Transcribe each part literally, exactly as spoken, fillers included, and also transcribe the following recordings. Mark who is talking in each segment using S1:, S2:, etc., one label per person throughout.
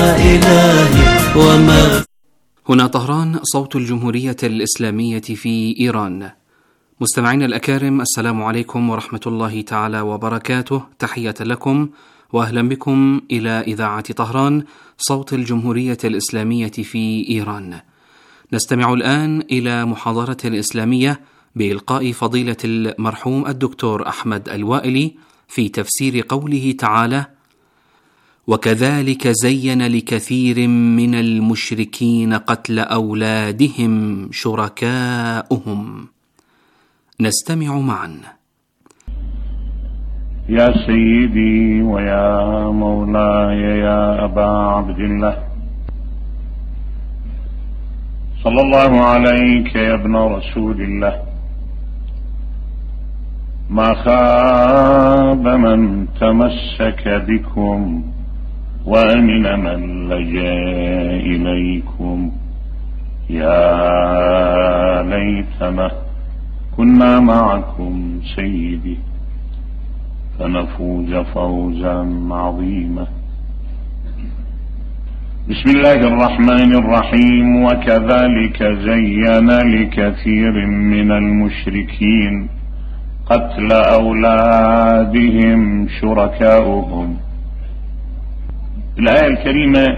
S1: إلهي وما.
S2: هنا طهران، صوت الجمهورية الإسلامية في إيران. مستمعين الأكارم، السلام عليكم ورحمة الله تعالى وبركاته. تحية لكم وأهلا بكم إلى إذاعة طهران، صوت الجمهورية الإسلامية في إيران. نستمع الآن إلى محاضرة إسلامية بإلقاء فضيلة المرحوم الدكتور أحمد الوائلي في تفسير قوله تعالى: وكذلك زين لكثير من المشركين قتل أولادهم شركاؤهم. نستمع معا.
S3: يا سيدي ويا مولاي يا أبا عبد الله، صلى الله عليك يا ابن رسول الله. ما خاب من تمسك بكم وأمن من لجأ إليكم. يا ليتنا كنا معكم سيدي فنفوز فوزا عظيما. بسم الله الرحمن الرحيم. وكذلك زين لكثير من المشركين قتل أولادهم شركاؤهم. الآية الكريمة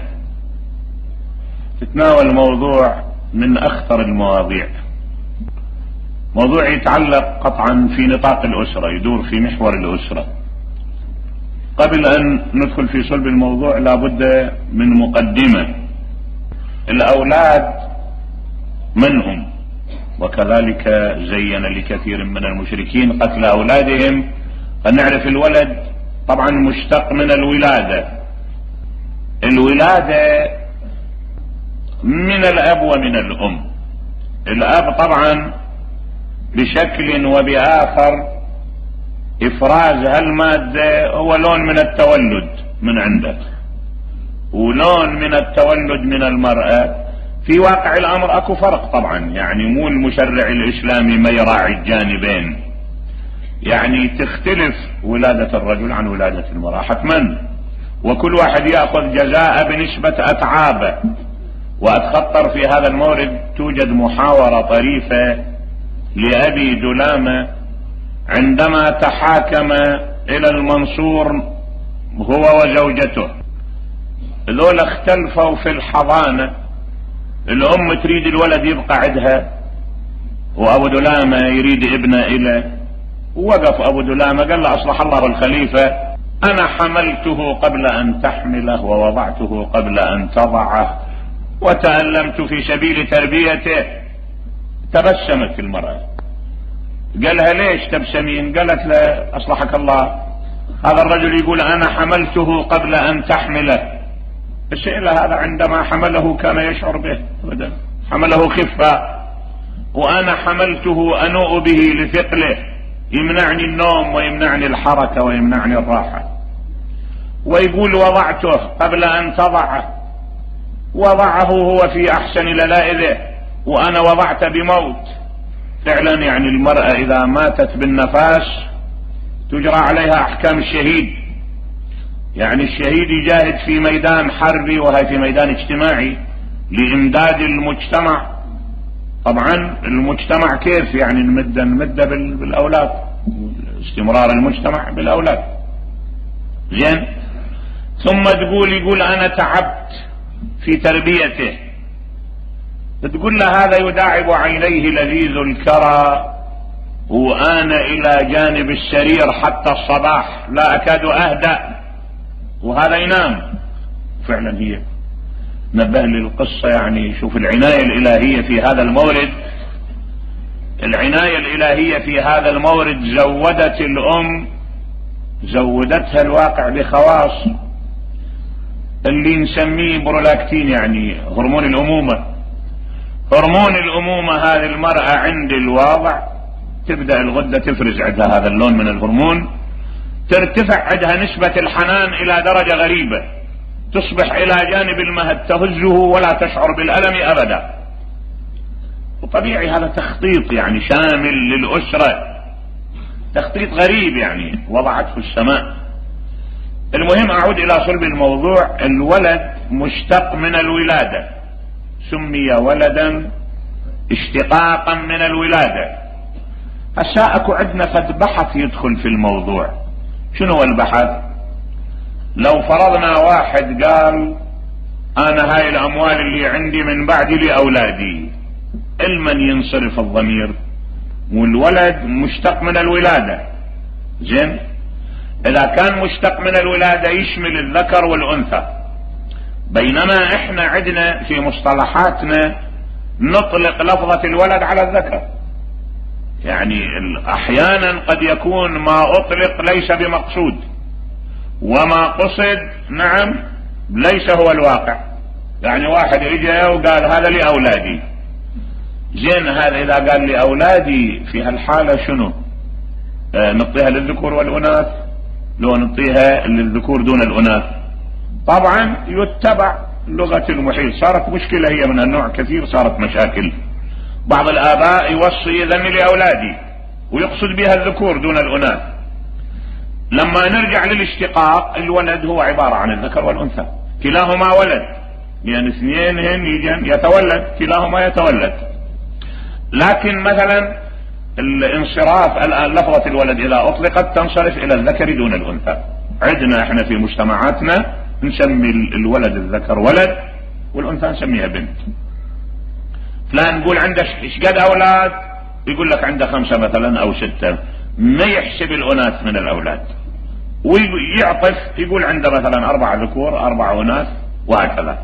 S3: تتناول موضوع من أخطر المواضيع، موضوع يتعلق قطعا في نطاق الأسرة، يدور في محور الأسرة. قبل أن ندخل في صلب الموضوع لابد من مقدمة. الأولاد من هم؟ وكذلك زين لكثير من المشركين قتل أولادهم. فنعرف الولد طبعا مشتق من الولادة. الولادة من الأب ومن الأم. الأب طبعا بشكل وبآخر إفراز هالمادة هو لون من التولد من عنده، ولون من التولد من المرأة. في واقع الأمر أكو فرق طبعا، يعني مو المشرع الإسلامي ما يراعي الجانبين، يعني تختلف ولادة الرجل عن ولادة المرأة حتما، وكل واحد يأخذ جزاء بنسبة أتعابه. وأتخطر في هذا المورد توجد محاورة طريفة لأبي دلامة عندما تحاكم إلى المنصور هو وزوجته. ذول اختلفوا في الحضانة، الأم تريد الولد يبقى عندها وأبو دلامة يريد ابنه إله. ووقف أبو دلامة قال له: أصلح الله الخليفة، أنا حملته قبل أن تحمله ووضعته قبل أن تضعه وتألمت في سبيل تربيته. تبسمت المرأة، قالها: ليش تبسمين؟ قالت له: أصلحك الله، هذا الرجل يقول أنا حملته قبل أن تحمله. الشيء هذا عندما حمله كان يشعر به أبدا، حمله خفة، وأنا حملته أنوء به لثقله، يمنعني النوم ويمنعني الحركة ويمنعني الراحة. ويقول: وضعته قبل أن تضعه، وضعه هو في أحسن للائذه وأنا وضعت بموت. فعلا يعني المرأة إذا ماتت بالنفاس تجرى عليها أحكام الشهيد، يعني الشهيد يجاهد في ميدان حربي وهي في ميدان اجتماعي لإمداد المجتمع. طبعا المجتمع كيف يعني نمد نمد بالأولاد، استمرار المجتمع بالأولاد. زين، ثم تقول يقول أنا تعبت في تربيته. تقول له: هذا يداعب عينيه لذيذ الكرى وأنا إلى جانب السرير حتى الصباح لا أكاد أهدأ، وهذا ينام. فعلا هي نبه للقصة، يعني شوف العناية الإلهية في هذا المورد. العناية الإلهية في هذا المورد زودت الأم، زودتها الواقع بخواص اللي نسميه برولاكتين، يعني هرمون الأمومة. هرمون الأمومة هذه المرأة عند الواضع تبدأ الغدة تفرز عندها هذا اللون من الهرمون، ترتفع عندها نسبة الحنان إلى درجة غريبة، تصبح إلى جانب المهد تهزه ولا تشعر بالألم أبدا. وطبيعي هذا تخطيط يعني شامل للأسرة، تخطيط غريب يعني وضعته السماء. المهم أعود إلى صلب الموضوع. الولد مشتق من الولادة، سمي ولدا اشتقاقا من الولادة. هسا اكو عندنا قد بحث يدخل في الموضوع. شنو هو البحث؟ لو فرضنا واحد قال انا هاي الاموال اللي عندي من بعد لاولادي، المن ينصرف الضمير؟ والولد مشتق من الولادة، زين؟ اذا كان مشتق من الولادة يشمل الذكر والانثى، بينما احنا عندنا في مصطلحاتنا نطلق لفظة الولد على الذكر. يعني احيانا قد يكون ما اطلق ليس بمقصود، وما قصد نعم ليس هو الواقع. يعني واحد اجى وقال هذا لاولادي، زين، هذا اذا قال لاولادي في هالحالة شنو؟ آه نعطيها للذكور والاناث؟ لو نعطيها للذكور دون الاناث طبعا يتبع لغة المحيط. صارت مشكلة هي من النوع كثير، صارت مشاكل. بعض الآباء يوصي إذن لأولادي ويقصد بها الذكور دون الأناث. لما نرجع للاشتقاق، الولد هو عبارة عن الذكر والأنثى، كلاهما ولد، لأن اثنين هن يتولد، كلاهما يتولد. لكن مثلا الانصراف لفظة الولد إذا أطلقت تنصرف إلى الذكر دون الأنثى. عندنا احنا في مجتمعاتنا نسمي الولد الذكر ولد والأنثى نسميها بنت. فلان نقول عنده ايش قد أولاد؟ يقول لك عنده خمسة مثلا أو ستة، ما يحسب الأناث من الأولاد، ويعطف يقول عنده مثلا أربع ذكور أربع أناث وهكذا.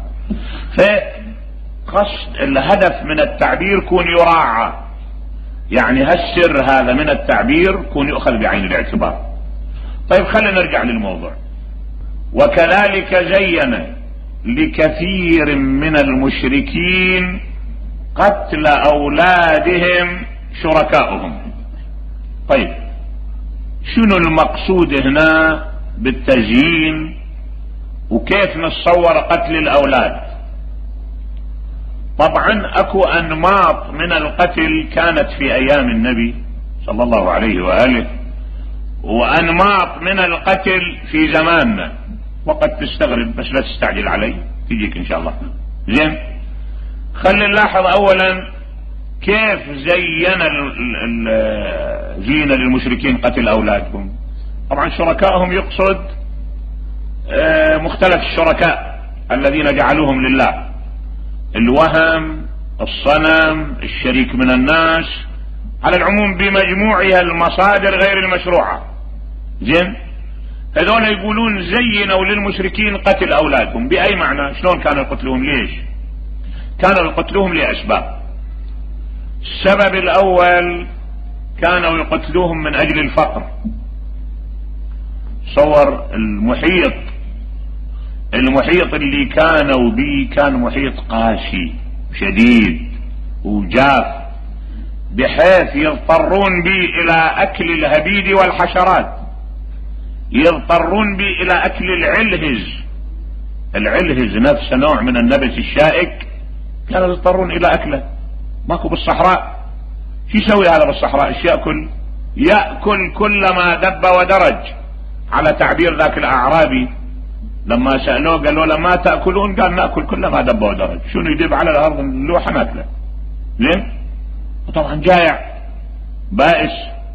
S3: فقصد الهدف من التعبير كون يراعى، يعني هالسر هذا من التعبير كون يؤخذ بعين الاعتبار. طيب خلينا نرجع للموضوع. وكذلك زين لكثير من المشركين قتل أولادهم شركائهم. طيب شنو المقصود هنا بالتزيين؟ وكيف نتصور قتل الأولاد؟ طبعا اكو انماط من القتل كانت في ايام النبي صلى الله عليه وآله، وانماط من القتل في زماننا، وقد تستغرب بس لا تستعجل علي، تجيك ان شاء الله. زين، خلينا نلاحظ اولا كيف زين زين للمشركين قتل اولادهم. طبعا شركائهم يقصد مختلف الشركاء الذين جعلوهم لله، الوهم، الصنم، الشريك من الناس، على العموم بمجموعها المصادر غير المشروعة. زين، هذول يقولون زينوا للمشركين قتل أولادهم. بأي معنى؟ شلون كانوا يقتلوهم؟ ليش؟ كانوا يقتلوهم لأسباب. السبب الأول كانوا يقتلوهم من أجل الفقر. صور المحيط المحيط اللي كانوا به كان محيط قاسي شديد وجاف، بحيث يضطرون به الى اكل الهبيد والحشرات، يضطرون به الى اكل العلهز. العلهز نفسه نوع من النبت الشائك، كانوا يضطرون الى اكله. ماكو بالصحراء، شو يسوي هذا بالصحراء؟ ايش ياكل؟ ياكل كل ما دب ودرج، على تعبير ذاك الاعرابي لما سألوه قالوا له ما تأكلون؟ قال نأكل كل ما دب ودرج. شنو يدب على الأرض اللوحة ناكله. زين، وطبعا جائع بائس.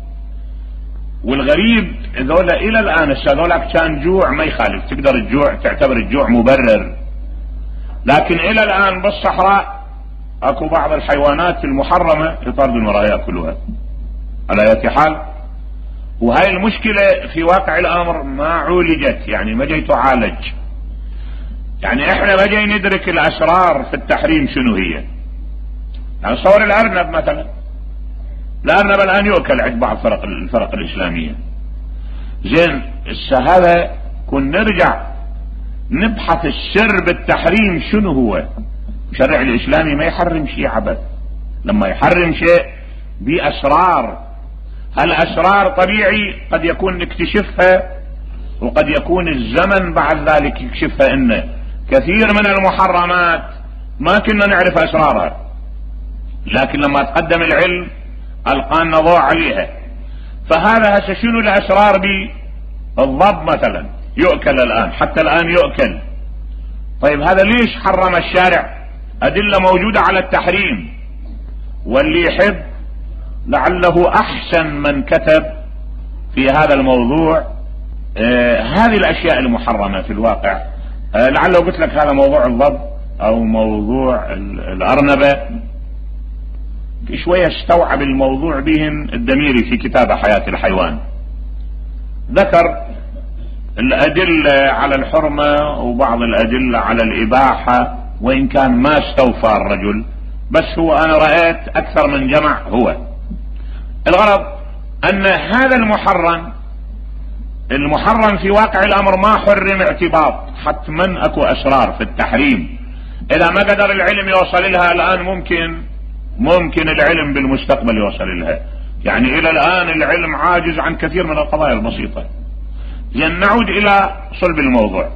S3: والغريب ذولا إلى الآن هذولاك كان جوع ما يخالف، تقدر الجوع تعتبر الجوع مبرر، لكن إلى الآن بالصحراء أكو بعض الحيوانات المحرمة يطاردون وراء يأكلوها. على أي حال، وهاي المشكلة في واقع الامر ما عولجت، يعني ما جاي تعالج. يعني احنا ما جاي ندرك الاسرار في التحريم شنو هي. يعني صور الارنب مثلا، الارنب الان يؤكل عند بعض فرق الفرق الاسلامية. زين، هذا كن نرجع نبحث السر بالتحريم شنو هو. الشرع الاسلامي ما يحرم شيء عبث، لما يحرم شيء باسرار. هالأسرار طبيعي قد يكون نكتشفها، وقد يكون الزمن بعد ذلك يكشفها. إن كثير من المحرمات ما كنا نعرف أسرارها، لكن لما تقدم العلم ألقانا ضوء عليها. فهذا هسه شنو الأسرار بي؟ الضب مثلا يؤكل الآن، حتى الآن يؤكل. طيب هذا ليش حرم الشارع؟ أدلة موجودة على التحريم، واللي يحب لعله أحسن من كتب في هذا الموضوع آه هذه الأشياء المحرمة في الواقع. آه لعله قلت لك هذا موضوع الضب أو موضوع الأرنبة شوية استوعب الموضوع بهم الدميري في كتاب حياة الحيوان، ذكر الأدلة على الحرمة وبعض الأدلة على الإباحة، وإن كان ما استوفى الرجل، بس هو أنا رأيت أكثر من جمع. هو الغرض أن هذا المحرم المحرم في واقع الأمر ما حرم اعتباط، حتما أكو أسرار في التحريم إذا ما قدر العلم يوصل لها الآن ممكن ممكن العلم بالمستقبل يوصل لها، يعني إلى الآن العلم عاجز عن كثير من القضايا البسيطة. لأن نعود إلى صلب الموضوع.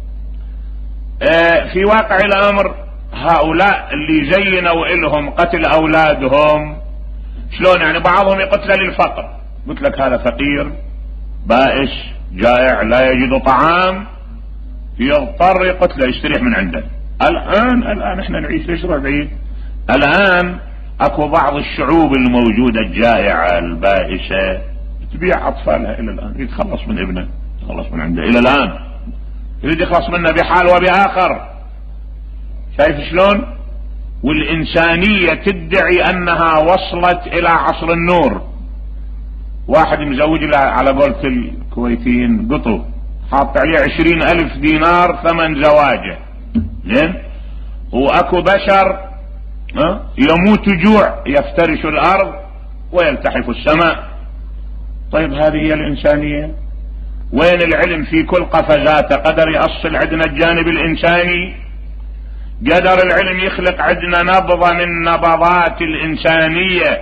S3: آه في واقع الأمر هؤلاء اللي زينوا إلهم قتل أولادهم شلون؟ يعني بعضهم يقتل للفقر، قلت لك هذا فقير بائس جائع لا يجد طعام يضطر يقتله يستريح من عنده. الآن الآن احنا نعيش ليش بعيد؟ الآن اكو بعض الشعوب الموجودة الجائعة البائسة تبيع اطفالها الى الآن، يتخلص من ابنه يتخلص من عنده الى الآن، يريد يخلص منه بحال وبآخر. شايف شلون؟ والإنسانية تدعي أنها وصلت إلى عصر النور. واحد مزوج له على قولة الكويتيين قطو، حاط عليه عشرين ألف دينار ثمن زواجه، زين، وأكو بشر يموت جوع يفترش الأرض ويلتحف السماء. طيب هذه هي الإنسانية؟ وين العلم في كل قفزاته قدر يأصل عندنا الجانب الإنساني؟ قدر العلم يخلق عندنا نبضة من نبضات الإنسانية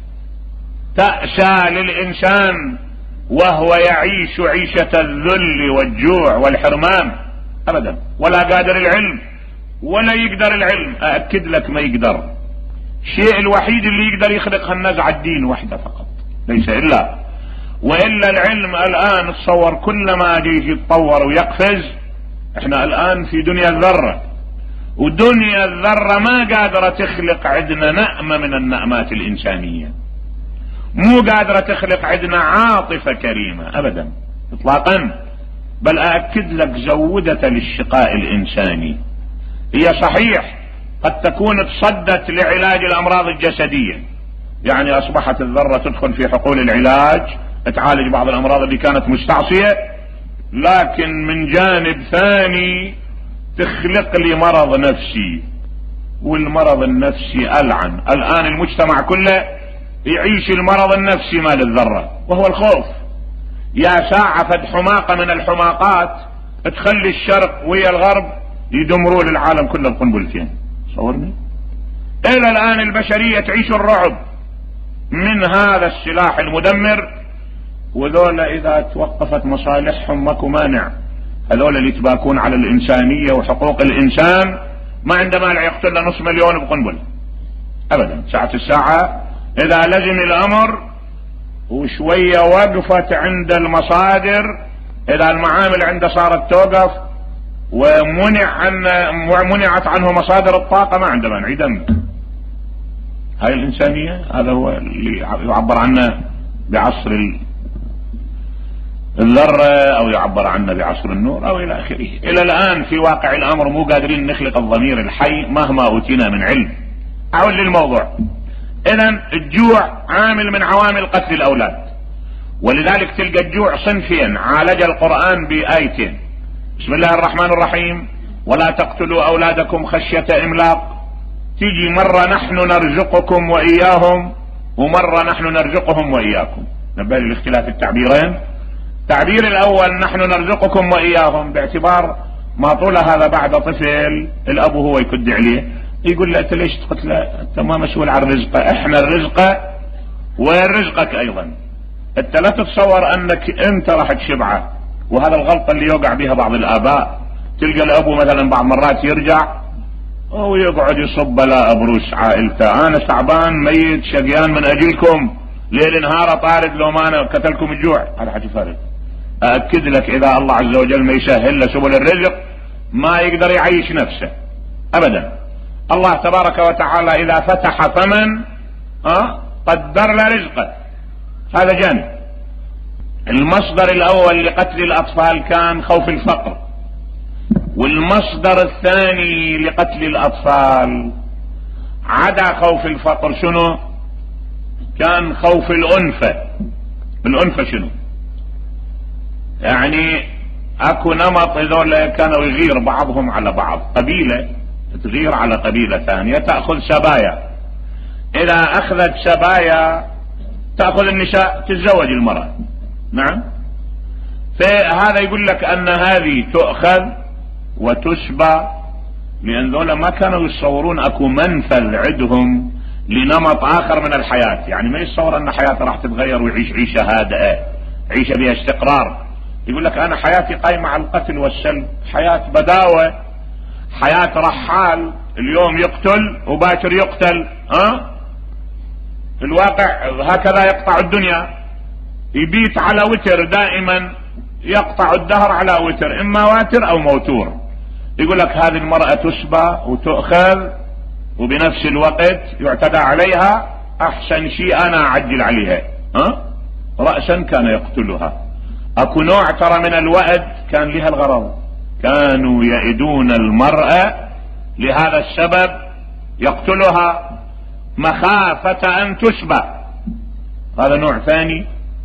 S3: تأسى للإنسان وهو يعيش عيشة الذل والجوع والحرمان؟ أبدا، ولا قادر العلم ولا يقدر العلم، أأكد لك ما يقدر. الشيء الوحيد اللي يقدر يخلق النزعة الدين وحده فقط، ليس إلا. وإلا العلم الآن تصور كلما يجي يتطور ويقفز. احنا الآن في دنيا الذرة، ودنيا الذرة ما قادرة تخلق عندنا نأمة من النأمات الإنسانية، مو قادرة تخلق عندنا عاطفة كريمة أبدا إطلاقا. بل أأكد لك زودة للشقاء الإنساني. هي صحيح قد تكون تصدت لعلاج الأمراض الجسدية، يعني أصبحت الذرة تدخل في حقول العلاج تعالج بعض الأمراض اللي كانت مستعصية، لكن من جانب ثاني تخلق لي مرض نفسي، والمرض النفسي ألعن. الآن المجتمع كله يعيش المرض النفسي مال الذرة وهو الخوف. يا ساعة فد حماقة من الحماقات تخلي الشرق ويا الغرب يدمروا للعالم كله القنبلتين. صورني إلى الآن البشرية تعيش الرعب من هذا السلاح المدمر، وذولا إذا توقفت مصالحهم ماكو مانع. هذول اللي يتباكون على الإنسانية وحقوق الإنسان ما عنده مانع يقتل نص مليون بقنبل أبدا. ساعة الساعة إذا لزم الأمر وشوية وقفت عند المصادر، إذا المعامل عنده صارت توقف ومنع عن منعت عنه مصادر الطاقة ما عنده مانع يدمر. هاي الإنسانية، هذا هو اللي يعبر عنه بعصر الذرة أو يعبر عنه بعصر النور أو إلى آخره. إلى الآن في واقع الأمر مو قادرين نخلق الضمير الحي مهما أوتينا من علم. أعود للموضوع. إذن الجوع عامل من عوامل قتل الأولاد، ولذلك تلقى الجوع صنفين عالج القرآن بآيتين. بسم الله الرحمن الرحيم ولا تقتلوا أولادكم خشية إملاق، تيجي مرة نحن نرزقكم وإياهم ومرة نحن نرزقهم وإياكم. نبالي الاختلاف التعبيرين. التعبير الأول نحن نرزقكم وإياهم باعتبار ما طول هذا بعد طفل الأب هو يكد عليه يقول له أنت ليش تقتله؟ أنت ما مسؤول عن رزقه، إحنا الرزق ورزقك أيضا. أنت لا تتصور أنك أنت راح تشبعه. وهذا الغلطة اللي يوقع بها بعض الآباء. تلقى الأبو مثلا بعض مرات يرجع ويقعد يصب لا أبروس عائلته، أنا تعبان ميت شقيان من أجلكم ليل نهار طارد لو ما أنا قتلكم الجوع. هذا حكي فارغ. أأكد لك إذا الله عز وجل ما يسهل له سبل الرزق ما يقدر يعيش نفسه ابدا. الله تبارك وتعالى اذا فتح فمن أه؟ قدر له رزقه. هذا جانب. المصدر الاول لقتل الاطفال كان خوف الفقر، والمصدر الثاني لقتل الاطفال عدا خوف الفقر شنو؟ كان خوف الانفة. الانفة شنو؟ يعني اكو نمط هذول كانوا يغير بعضهم على بعض، قبيلة تغير على قبيلة ثانية تأخذ سبايا، اذا اخذت سبايا تأخذ النساء تتزوج المرأة. نعم. فهذا يقول لك ان هذه تؤخذ وتسبى، لان ذولا ما كانوا يتصورون اكو منفذ عندهم لنمط اخر من الحياة. يعني ما يتصور ان حياته راح تتغير ويعيش عيشة هادئة، عيشة بها استقرار. يقول لك انا حياتي قايمة على القتل والسلب، حياة بداوة، حياة رحال، اليوم يقتل وباكر يقتل. ها الواقع هكذا يقطع الدنيا، يبيت على وتر دائما، يقطع الدهر على وتر، اما واتر او موتور. يقول لك هذه المرأة تسبى وتؤخذ وبنفس الوقت يعتدى عليها، احسن شيء انا اعجل عليها. ها رأسا كان يقتلها. اكو نوع ترى من الوأد كان لها الغرض، كانوا يئدون المرأة لهذا السبب يقتلها مخافة ان تسبى. هذا نوع ثاني.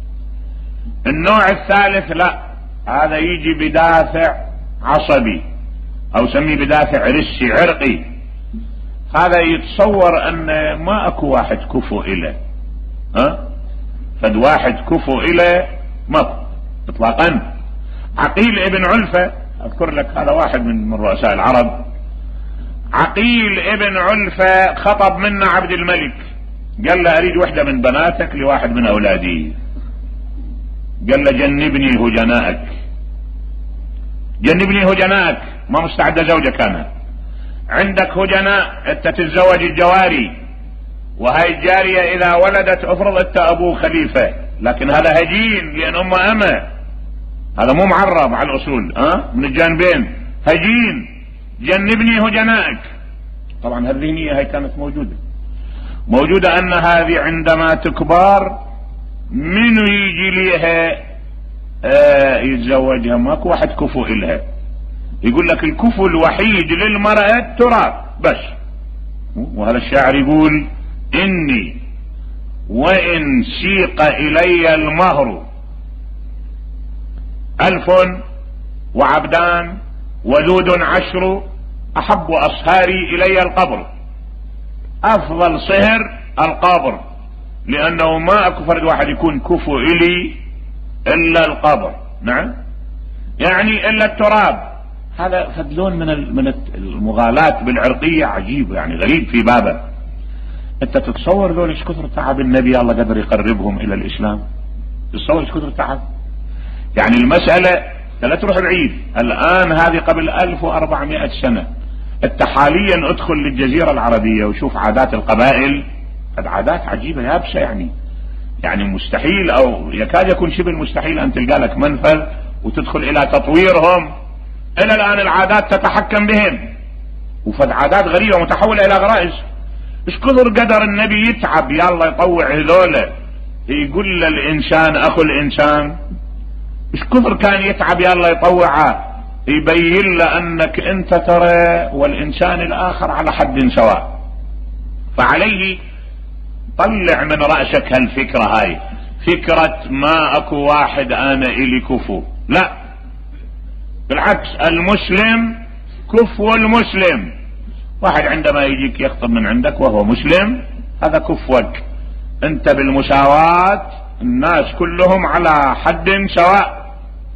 S3: النوع الثالث لا، هذا يجي بدافع عصبي او سميه بدافع رسي عرقي. هذا يتصور ان ما اكو واحد كفو اله، ها فد واحد كفو اله ما اطلاقا. عقيل ابن علفة اذكر لك، هذا واحد من من رؤساء العرب. عقيل ابن علفة خطب منا عبد الملك، قال له اريد وحدة من بناتك لواحد من اولادي. قال له جنبني هجنائك، جنبني هجنائك، ما مستعد زوجك انا. عندك هجناء انت تتزوج الجواري، وهاي الجارية اذا ولدت افرض انت ابو خليفة، لكن هذا هجين لان امه امه، هذا مو معرب على الاصول. ها من الجانبين هجين. جنبني هجنائك. طبعا هالذهنية هاي كانت موجودة موجودة ان هذه عندما تكبر منو يجي ليها آه يتزوجها؟ ماكو واحد كفو إلها. يقول لك الكفو الوحيد للمرأة التراب بس. وهذا الشاعر يقول إني وإن سيق إلي المهر ألف وعبدان ودود عشر أحب أصهاري إلي القبر. أفضل صهر القبر، لأنه ما أكو فرد واحد يكون كفو إلي إلا القبر. نعم يعني إلا التراب. هذا فدلون من من المغالاة بالعرقية عجيب، يعني غريب في بابه. أنت تتصور ذول ايش كثر تعب النبي الله قدر يقربهم إلى الإسلام؟ تتصور ايش كثر تعب؟ يعني المسألة لا تروح بعيد. الآن هذه قبل ألف وأربعمائة سنة. أنت حاليا ادخل للجزيرة العربية وشوف عادات القبائل، قد عادات عجيبة يابسة. يعني يعني مستحيل او يكاد يكون شبه المستحيل ان تلقى لك منفذ وتدخل الى تطويرهم. الى الان العادات تتحكم بهم، وفد عادات غريبة متحولة الى غرائز. ايش كثر قدر النبي يتعب يلا يطوع هذولا، يقول للانسان اخو الانسان. ايش كثر كان يتعب يلا يطوعه، يبين له انك انت ترى والانسان الاخر على حد سواء. فعليه طلع من رأسك هالفكرة هاي، فكرة ما اكو واحد انا الي كفو. لا بالعكس، المسلم كفو المسلم. واحد عندما يجيك يخطب من عندك وهو مسلم، هذا كفوك. انت بالمساواة، الناس كلهم على حد سواء.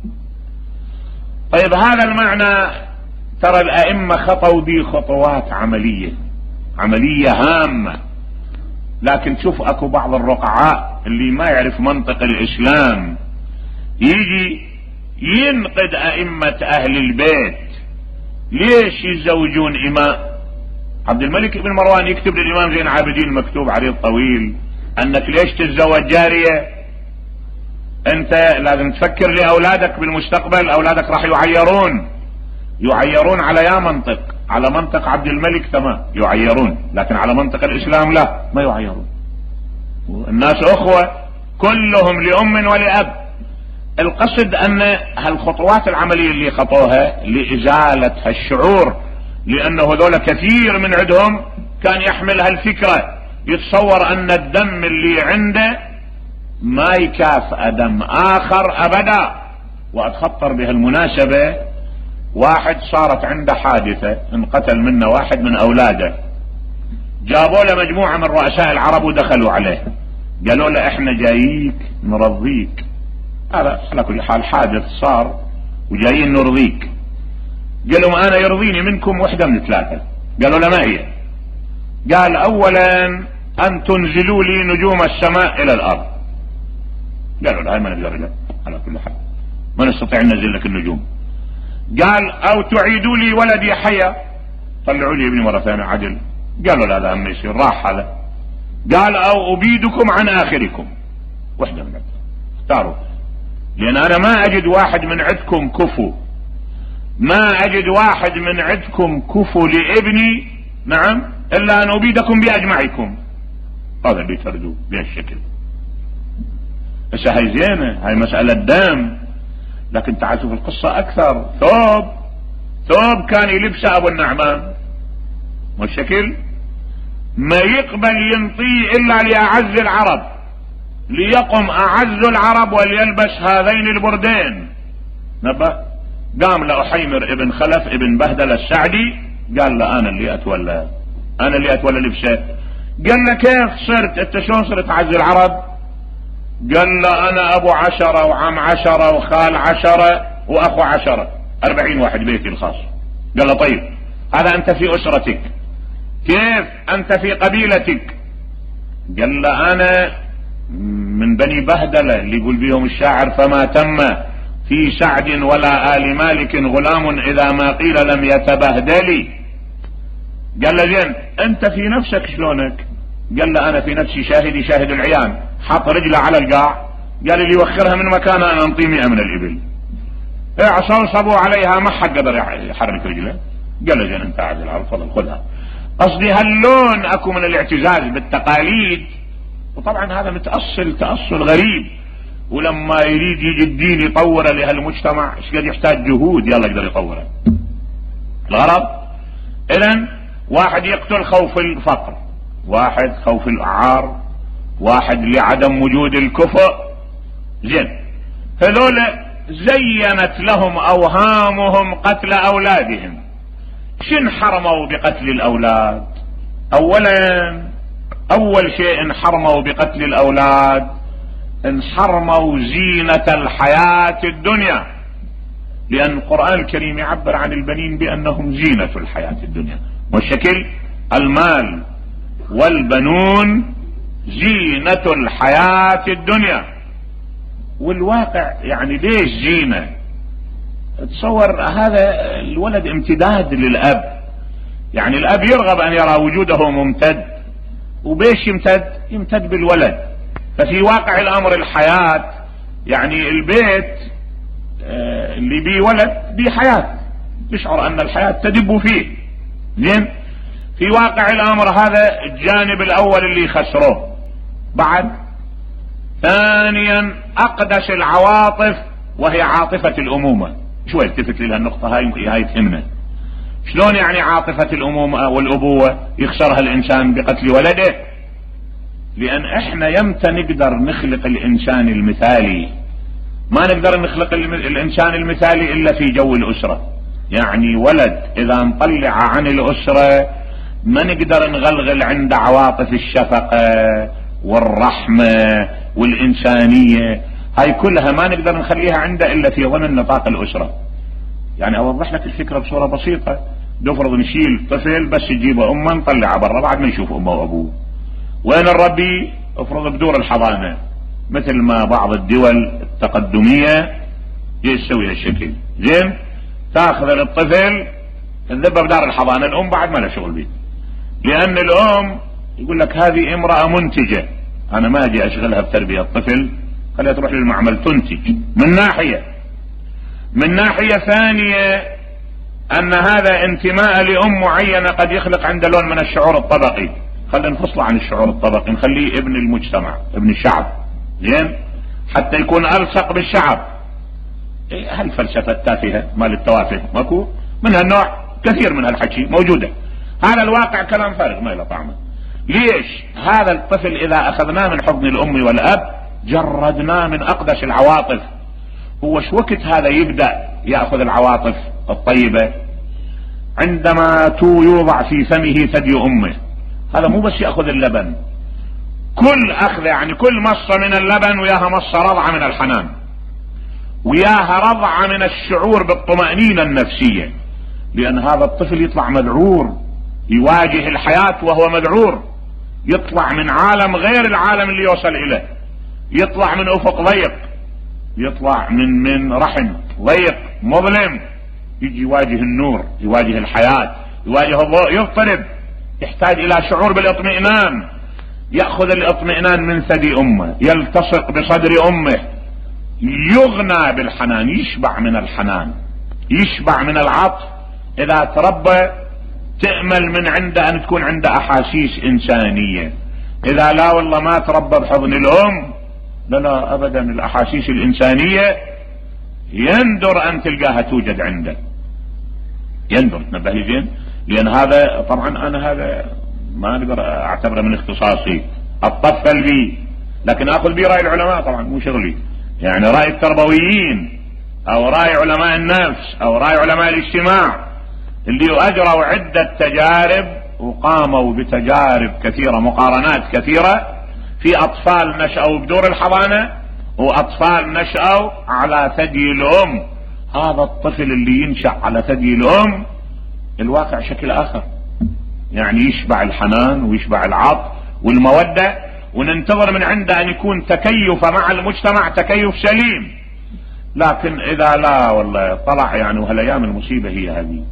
S3: طيب هذا المعنى ترى الائمة خطوا به خطوات عملية عملية هامة. لكن شوف اكو بعض الرقعاء اللي ما يعرف منطق الاسلام يجي ينقد ائمة اهل البيت. ليش يزوجون امام؟ عبد الملك بن مروان يكتب للامام زين العابدين مكتوب عريض طويل انك ليش تتزوج جارية؟ انت لازم تفكر لاولادك بالمستقبل، اولادك راح يعيرون. يعيرون على يا منطق، على منطق عبد الملك تمام يعيرون، لكن على منطق الإسلام لا، ما يعيرون. الناس أخوة كلهم لأم ولأب. القصد أن هالخطوات العملية اللي خطوها لإزالة هالشعور، لأنه هذول كثير من عندهم كان يحمل هالفكرة، يتصور أن الدم اللي عنده ما يكافئ دم آخر أبدا. وأتخطر بهالمناسبة واحد صارت عنده حادثة انقتل منه واحد من أولاده، جابوا له مجموعة من رؤساء العرب ودخلوا عليه قالوا له احنا جاييك نرضيك، هذا على كل حال حادث صار وجايين نرضيك. قالوا ما انا يرضيني منكم وحدة من ثلاثة. قالوا له ما هي؟ قال اولا ان تنزلوا لي نجوم السماء الى الارض. قالوا له هاي ما نقدر لك، على كل حال ما نستطيع ننزل لك النجوم. قال او تعيدوا لي ولدي حيا، طلعوا لي ابني مرة ثانية عدل. قالوا لا لا ما يصير، راح هذا. قال او ابيدكم عن اخركم، وحدة من اختاروا، لان انا ما اجد واحد من عندكم كفو، ما اجد واحد من عندكم كفو لابني نعم الا ان ابيدكم باجمعكم. هذا اللي تردوه بهالشكل. بس هاي زينة، هاي مسألة دم، لكن تعال شوف القصة اكثر. ثوب ثوب كان يلبسه ابو النعمان والشكل ما يقبل ينطيه الا لاعز العرب، ليقم اعز العرب وليلبس هذين البردين. نبأ قام لأحيمر ابن خلف ابن بهدل السعدي قال له انا اللي اتولى، انا اللي اتولى لبسه. قال له كيف صرت انت، شلون صرت اعز العرب؟ قال له انا ابو عشرة وعم عشرة وخال عشرة واخو عشرة، اربعين واحد بيتي الخاص. قال له طيب هذا انت في اسرتك، كيف انت في قبيلتك؟ قال له انا من بني بهدلة اللي يقول بيهم الشاعر فما تم في سعد ولا آل مالك غلام اذا ما قيل لم يتبهدلي. قال له زين انت في نفسك شلونك؟ قال له انا في نفسي شاهدي شاهد العيان، حط رجله على القاع قال اللي يوخرها من مكانها انا انطيه مئة من الابل. ايه صلصبوا عليها ما حد قدر يحرك رجله. قال له زين انت عاد العرب تفضل خذها. قصدي هاللون اكو من الاعتزاز بالتقاليد، وطبعا هذا متأصل تأصل غريب، ولما يريد يجي الدين يطوره لهالمجتمع ايش قد يحتاج جهود يلا يقدر يطوره. الغرض اذن واحد يقتل خوف الفقر، واحد خوف الاعار، واحد لعدم وجود الكفء. زين هذول زينت لهم اوهامهم قتل اولادهم. شن حرموا بقتل الاولاد؟ اولا اول شيء انحرموا بقتل الاولاد انحرموا زينة الحياة الدنيا، لان القرآن الكريم يعبر عن البنين بانهم زينة الحياة الدنيا، والشكل المال والبنون زينة الحياة الدنيا. والواقع يعني ليش زينة؟ تصور هذا الولد امتداد للاب، يعني الاب يرغب ان يرى وجوده ممتد، وبيش يمتد؟ يمتد بالولد. ففي واقع الامر الحياة يعني البيت اللي بيه ولد بيه حياة، يشعر ان الحياة تدب فيه. زين في واقع الامر هذا الجانب الاول اللي خسروه. بعد ثانيا اقدس العواطف وهي عاطفة الامومة. شوي التفت لي النقطة هاي هاي تهمنا. شلون يعني عاطفة الامومة والابوة يخسرها الانسان بقتل ولده؟ لان احنا يمتى نقدر نخلق الانسان المثالي؟ ما نقدر نخلق الانسان المثالي الا في جو الاسرة. يعني ولد اذا نطلع عن الاسرة ما نقدر نغلغل عنده عواطف الشفقة والرحمة والإنسانية، هاي كلها ما نقدر نخليها عنده إلا في ضمن نطاق الأسرة. يعني أوضح لك الفكرة بصورة بسيطة. نفرض نشيل طفل بس يجيبه أمه نطلعه برا بعد ما يشوف أمه وأبوه. وين الربي؟ افرض بدور الحضانة مثل ما بعض الدول التقدمية يسوي هالشكل. زين تاخذ الطفل تذبه بدار الحضانة، الأم بعد ما لها شغل بيه، لأن الأم يقول لك هذه امرأة منتجة، أنا ما أجي أشغلها بتربية الطفل، خليها تروح للمعمل تنتج. من ناحية من ناحية ثانية ان هذا انتماء لام معينة قد يخلق عنده لون من الشعور الطبقي. خلينا نفصل عن الشعور الطبقي، نخليه ابن المجتمع، ابن الشعب، زين، حتى يكون الصق بالشعب. إيه هالفلسفة التافهة مال التوافه ماكو من هالنوع كثير من هالحكي موجودة. هذا الواقع كلام فارغ ما له طعمه. ليش؟ هذا الطفل اذا اخذناه من حضن الام والاب جردناه من اقدس العواطف. هو شو وقت هذا يبدأ يأخذ العواطف الطيبة؟ عندما تو يوضع في فمه ثدي امه. هذا مو بس يأخذ اللبن، كل اخذ يعني كل مصة من اللبن وياها مصة رضعة من الحنان، وياها رضعة من الشعور بالطمأنينة النفسية، لان هذا الطفل يطلع مذعور، يواجه الحياة وهو مذعور، يطلع من عالم غير العالم اللي يوصل اليه، يطلع من افق ضيق، يطلع من من رحم ضيق مظلم، يجي يواجه النور، يواجه الحياة، يواجه الضوء، يضطرب، يحتاج الى شعور بالاطمئنان، يأخذ الاطمئنان من ثدي امه، يلتصق بصدر امه، يغنى بالحنان، يشبع من الحنان، يشبع من العطف. اذا تربى تأمل من عنده ان تكون عنده احاسيس انسانية. اذا لا والله ما تربى بحضن الام، لا لا ابدا، الاحاسيس الانسانية يندر ان تلقاها توجد عنده، يندر. تنبه لي زين، لان هذا طبعا انا هذا ما اقدر اعتبره من اختصاصي اتطفل بي، لكن اخذ بي راي العلماء، طبعا مو شغلي، يعني راي التربويين او راي علماء النفس او راي علماء الاجتماع اللي اجروا عدة تجارب وقاموا بتجارب كثيرة، مقارنات كثيرة في اطفال نشأوا بدور الحضانة واطفال نشأوا على ثدي الام. هذا الطفل اللي ينشأ على ثدي الام الواقع شكل اخر، يعني يشبع الحنان ويشبع العطف والمودة، وننتظر من عنده ان يكون تكيف مع المجتمع تكيف سليم. لكن اذا لا والله طلع يعني، وهالايام المصيبة هي هذه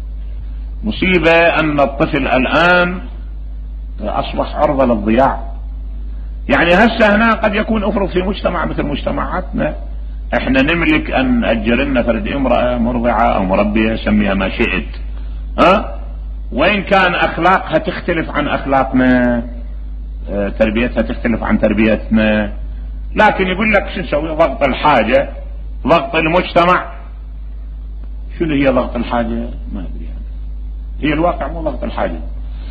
S3: مصيبة، ان الطفل الان اصبح عرضة للضياع. يعني هسه هنا قد يكون افرض في مجتمع مثل مجتمعاتنا احنا نملك ان اجر لنا فرد امرأة مرضعة او مربية، سميها ما شئت، ها، وان كان اخلاقها تختلف عن اخلاقنا، اه تربيتها تختلف عن تربيتنا، لكن يقول لك شو نسوي؟ ضغط الحاجة، ضغط المجتمع. شنو هي ضغط الحاجة؟ ما ادري يعني. هي الواقع مو ضغط الحاجة،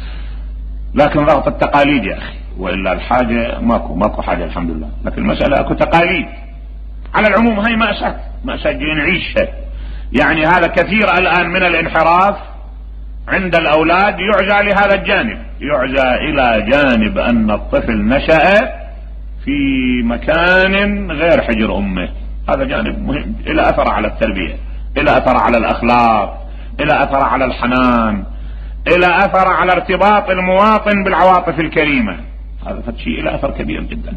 S3: لكن ضغط التقاليد يا اخي، والا الحاجة ماكو ماكو حاجة الحمد لله، لكن المسألة اكو تقاليد. على العموم هاي مأساة، مأساة نعيشها. يعني هذا كثير الان من الانحراف عند الاولاد يعزى لهذا الجانب، يعزى الى جانب ان الطفل نشأ في مكان غير حجر امه. هذا جانب مهم، الى اثر على التربية، الى اثر على الاخلاق، الى اثر على الحنان، الى اثر على ارتباط المواطن بالعواطف الكريمة. هذا شيء الى اثر كبير جدا.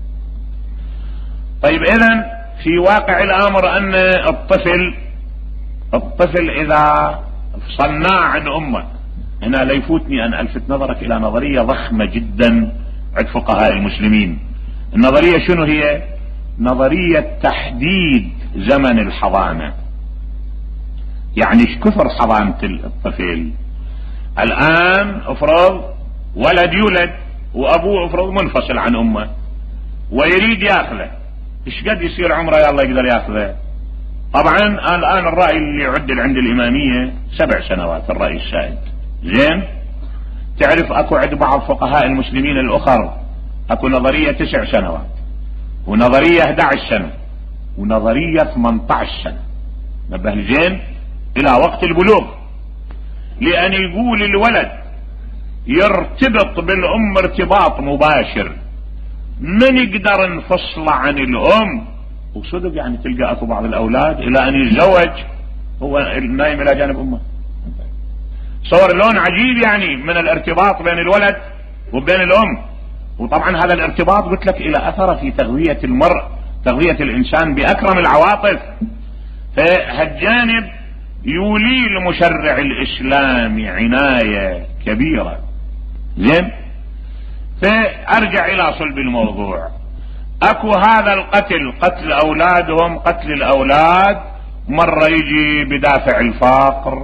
S3: طيب اذن في واقع الامر ان الطفل الطفل اذا صناع عن امه، هنا لا يفوتني ان الفت نظرك الى نظرية ضخمة جدا عند فقهاء المسلمين. النظرية شنو هي؟ نظرية تحديد زمن الحضانة. يعني ايش كثر حضانة الطفل؟ الان افرض ولد يولد وابوه افرض منفصل عن امه ويريد ياخذه، ايش قد يصير عمره يلا يقدر ياخذه؟ طبعا الان الرأي اللي يعدل عند الامامية سبع سنوات، الرأي السائد. زين، تعرف اكو عند بعض فقهاء المسلمين الاخر اكو نظرية تسع سنوات، ونظرية احد عشر سنة، ونظرية ثمانية عشر سنة. نبه زين، الى وقت البلوغ، لان يقول الولد يرتبط بالام ارتباط مباشر، من يقدر نفصل عن الام. وصدق يعني تلقى اكو بعض الاولاد الى ان يتزوج هو نايم الى جانب امه. صور لون عجيب يعني من الارتباط بين الولد وبين الام. وطبعا هذا الارتباط قلت لك الى اثر في تغذية المرء، تغذية الانسان باكرم العواطف. فهالجانب يولي المشرع الاسلامي عناية كبيرة. زين، فارجع الى صلب الموضوع. اكو هذا القتل، قتل اولادهم، قتل الاولاد، مرة يجي بدافع الفقر،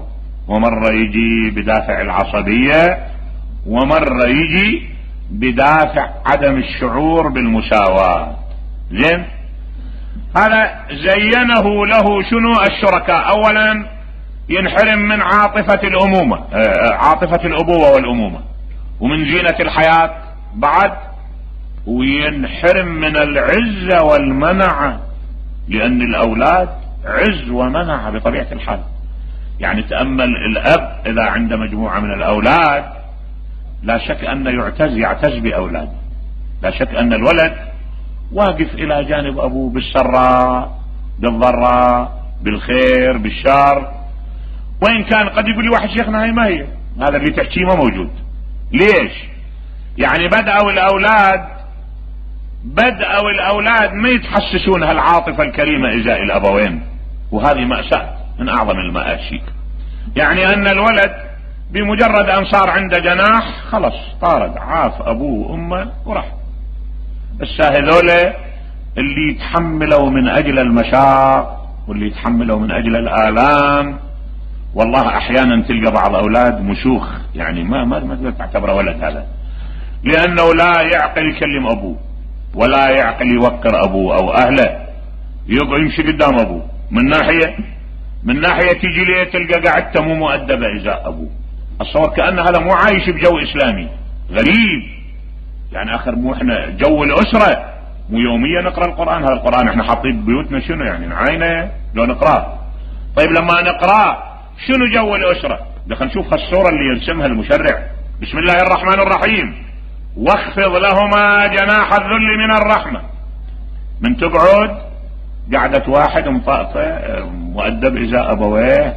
S3: ومرة يجي بدافع العصبية، ومرة يجي بدافع عدم الشعور بالمساواة. زين، هذا زينه له شنو الشركاء؟ اولا ينحرم من عاطفة الامومة، عاطفة الابوة والامومة، ومن زينة الحياة بعد، وينحرم من العزة والمنعة، لان الاولاد عز ومنعة بطبيعة الحال. يعني تأمل الاب اذا عنده مجموعة من الاولاد، لا شك ان يعتز يعتز باولاده، لا شك ان الولد واقف الى جانب ابوه بالسراء بالضراء بالخير بالشر، وان كان قد يقول لي واحد شيخنا هاي ما هي، هذا اللي تحكيه ما موجود. ليش؟ يعني بدأوا الاولاد بدأوا الاولاد ما يتحسسون هالعاطفة الكريمة ازاء الابوين، وهذه مأساة من اعظم المآسي. يعني ان الولد بمجرد ان صار عنده جناح خلص طارد، عاف ابوه وامه وراح. بس هذول اللي يتحملوا من اجل المشاق، واللي يتحملوا من اجل الالام، والله احيانا تلقى بعض اولاد مشوخ، يعني ما ما ما تقدر تعتبره ولد هذا، لانه لا يعقل يكلم ابوه، ولا يعقل يوقر ابوه او اهله، يقعد يمشي قدام ابوه. من ناحيه من ناحيه تيجي ليه تلقى قعدته مو مؤدبه ازاء ابوه. اتصور كأن هذا مو عايش بجو اسلامي غريب. يعني اخر مو احنا جو الاسرة، مو يوميا نقرأ القرآن؟ هذا القرآن احنا حاطين ببيوتنا شنو يعني نعاينه لو نقراه؟ طيب لما نقراه شنو جو الاسرة؟ دخل نشوف هالصورة اللي يرسمها المشرع، بسم الله الرحمن الرحيم، واخفض لهما جناح الذل من الرحمة. من تقعد قعدة واحد مطاطة مؤدب ازاء ابويه،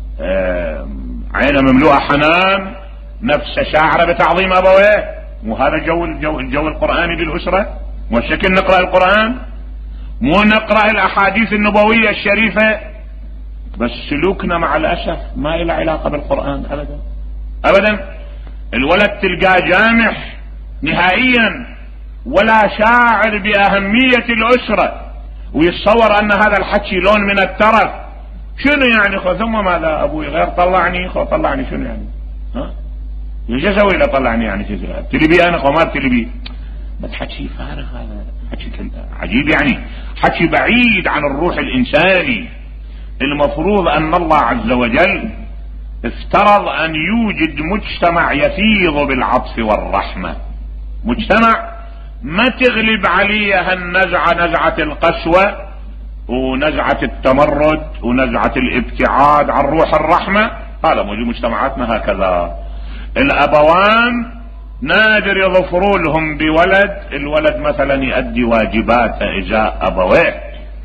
S3: عينه مملوءة حنان، نفسه شاعرة بتعظيم ابويه. مو هذا جو الجو, الجو القرآني للأسرة؟ مو شكل نقرأ القرآن؟ مو نقرأ الأحاديث النبوية الشريفة؟ بس سلوكنا مع الأسف ما له علاقة بالقرآن أبدا أبدا. الولد تلقاه جامح نهائيا، ولا شاعر بأهمية الأسرة، ويتصور أن هذا الحكي لون من الترف. شنو يعني خو ثم ماذا أبوي غير طلعني خو طلعني شنو يعني؟ ها؟ ايش اسوي له طلعني يعني؟ شو ابتلي بي انا وما ابتلي بي؟ بس حكي فارغ، هذا حكي عجيب، يعني حكي بعيد عن الروح الانساني. المفروض ان الله عز وجل افترض ان يوجد مجتمع يفيض بالعطف والرحمة، مجتمع ما تغلب عليه هالنزعة، نزعة القسوة ونزعة التمرد ونزعة الابتعاد عن روح الرحمة. هذا موجود مجتمعاتنا هكذا. الابوان نادر يظفروا لهم بولد، الولد مثلا يؤدي واجباته ازاء ابويه.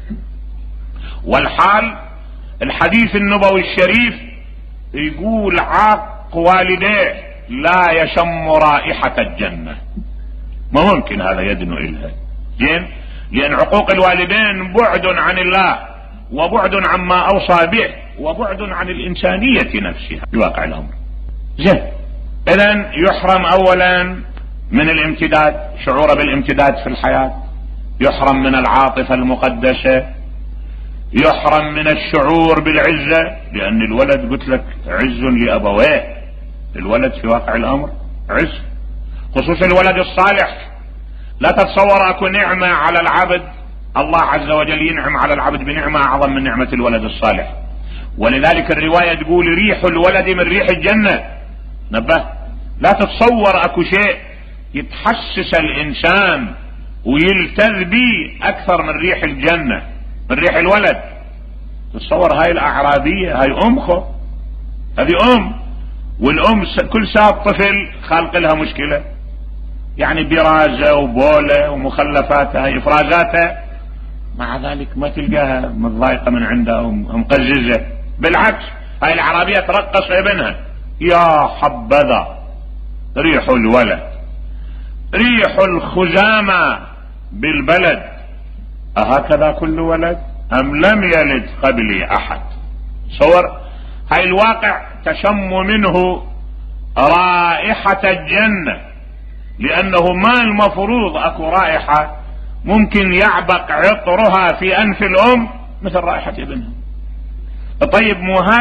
S3: والحال الحديث النبوي الشريف يقول عاق والديه لا يشم رائحة الجنة. ما ممكن هذا يدنو إلها، زين، لان عقوق الوالدين بعد عن الله، وبعد عما اوصى به، وبعد عن الانسانية نفسها بواقع الامر. زين، اذن يحرم اولا من الامتداد، شعوره بالامتداد في الحياة، يحرم من العاطفة المقدسة، يحرم من الشعور بالعزة، لان الولد قلت لك عز لابويه، الولد في واقع الامر عز، خصوصا الولد الصالح. لا تتصور اكو نعمة على العبد، الله عز وجل ينعم على العبد بنعمة اعظم من نعمة الولد الصالح. ولذلك الرواية تقول ريح الولد من ريح الجنة. نبه، لا تتصور اكو شيء يتحسس الانسان ويلتذ به اكثر من ريح الجنة، من ريح الولد. تتصور هاي الاعرابية، هاي ام خو، هذه ام، والام كل ساعة طفل خالق لها مشكلة، يعني برازة وبولة ومخلفاتها هاي افرازاتها، مع ذلك ما تلقاها متضايقة من عندها ومقززة. بالعكس هاي الاعرابية ترقص ابنها، يا حبذا ريح الولد، ريح الخزامة بالبلد، أهكذا كل ولد أم لم يلد قبلي أحد؟ صور هاي الواقع تشم منه رائحة الجنة، لأنه ما المفروض أكو رائحة ممكن يعبق عطرها في أنف الأم مثل رائحة ابنها. طيب مو هذا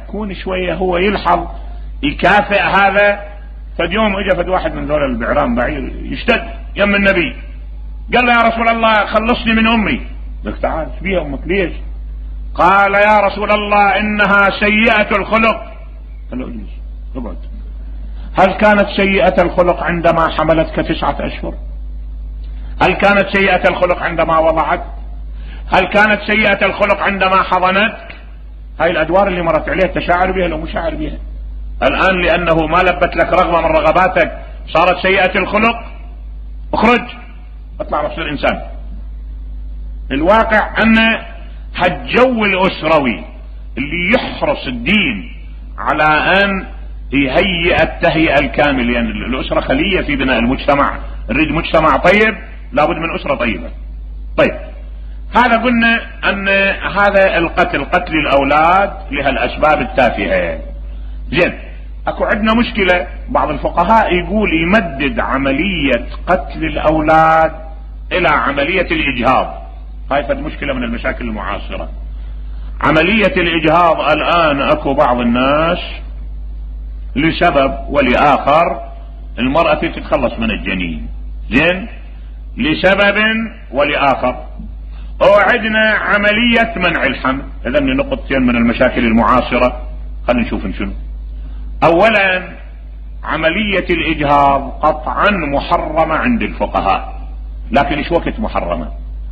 S3: يكون شوية هو يلحظ يكافئ هذا. فاليوم اجى فد واحد من ذول البعران بعير يشتد يم النبي، قال له يا رسول الله خلصني من امي. قال تعال ايش بيها امك ليش؟ قال يا رسول الله انها سيئة الخلق. قال له اجلس اقعد. هل كانت سيئة الخلق عندما حملتك تسعة اشهر؟ هل كانت سيئة الخلق عندما وضعت؟ هل كانت سيئة الخلق عندما حضنتك؟ هاي الادوار اللي مرت عليها تشاعر بها لو مشاعر بها؟ الان لانه ما لبت لك رغبة من رغباتك صارت سيئة الخلق؟ اخرج اطلع رسول انسان. الواقع ان هالجو الاسروي اللي يحرص الدين على ان يهيئ التهيئة الكاملة، يعني الاسرة خلية في بناء المجتمع، نريد مجتمع طيب لابد من اسرة طيبة. طيب هذا قلنا ان هذا القتل قتل الاولاد لهالاسباب التافهة. زين اكو عندنا مشكلة، بعض الفقهاء يقول يمدد عملية قتل الاولاد الى عملية الاجهاض. هاي فد مشكلة من المشاكل المعاصرة. عملية الاجهاض الان اكو بعض الناس لسبب ولآخر المرأة تتخلص من الجنين، زين لسبب ولآخر، وعدنا عملية منع الحمل. اذا نقطتين من المشاكل المعاصرة، خلينا نشوف شنو. اولا عملية الاجهاض قطعا محرمة عند الفقهاء، لكن ايش وقت محرمة؟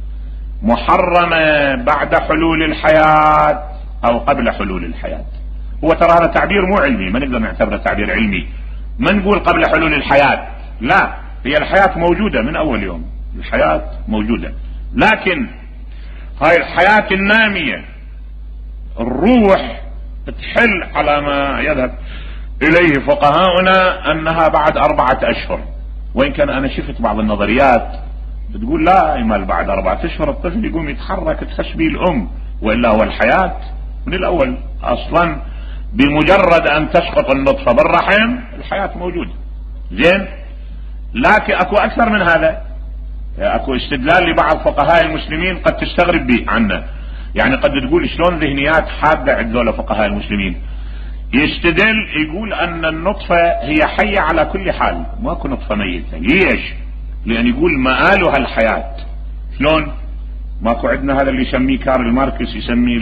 S3: محرمة بعد حلول الحياة او قبل حلول الحياة. هو ترى هذا تعبير مو علمي، ما نقدر نعتبره تعبير علمي، ما نقول قبل حلول الحياة، لا، هي الحياة موجودة من اول يوم، الحياة موجودة، لكن هاي الحياة النامية الروح تحل على ما يذهب اليه فقهاؤنا انها بعد اربعة اشهر. وان كان انا شفت بعض النظريات تقول لا ايمال بعد اربعة اشهر الطفل يقوم يتحرك تحس به الام، والا هو الحياة من الاول اصلا بمجرد ان تسقط النطفة بالرحم الحياة موجودة. زين لكن اكو اكثر من هذا، اكو استدلال لبعض فقهاء المسلمين قد تستغرب به عنه، يعني قد تقول شلون ذهنيات حادة عند ذولا فقهاء المسلمين. يستدل يقول ان النطفة هي حية على كل حال، ماكو نطفة ميتة. ليش؟ لان يقول مآلها الحياة. شلون؟ ماكو عندنا هذا اللي يسميه كارل ماركس يسميه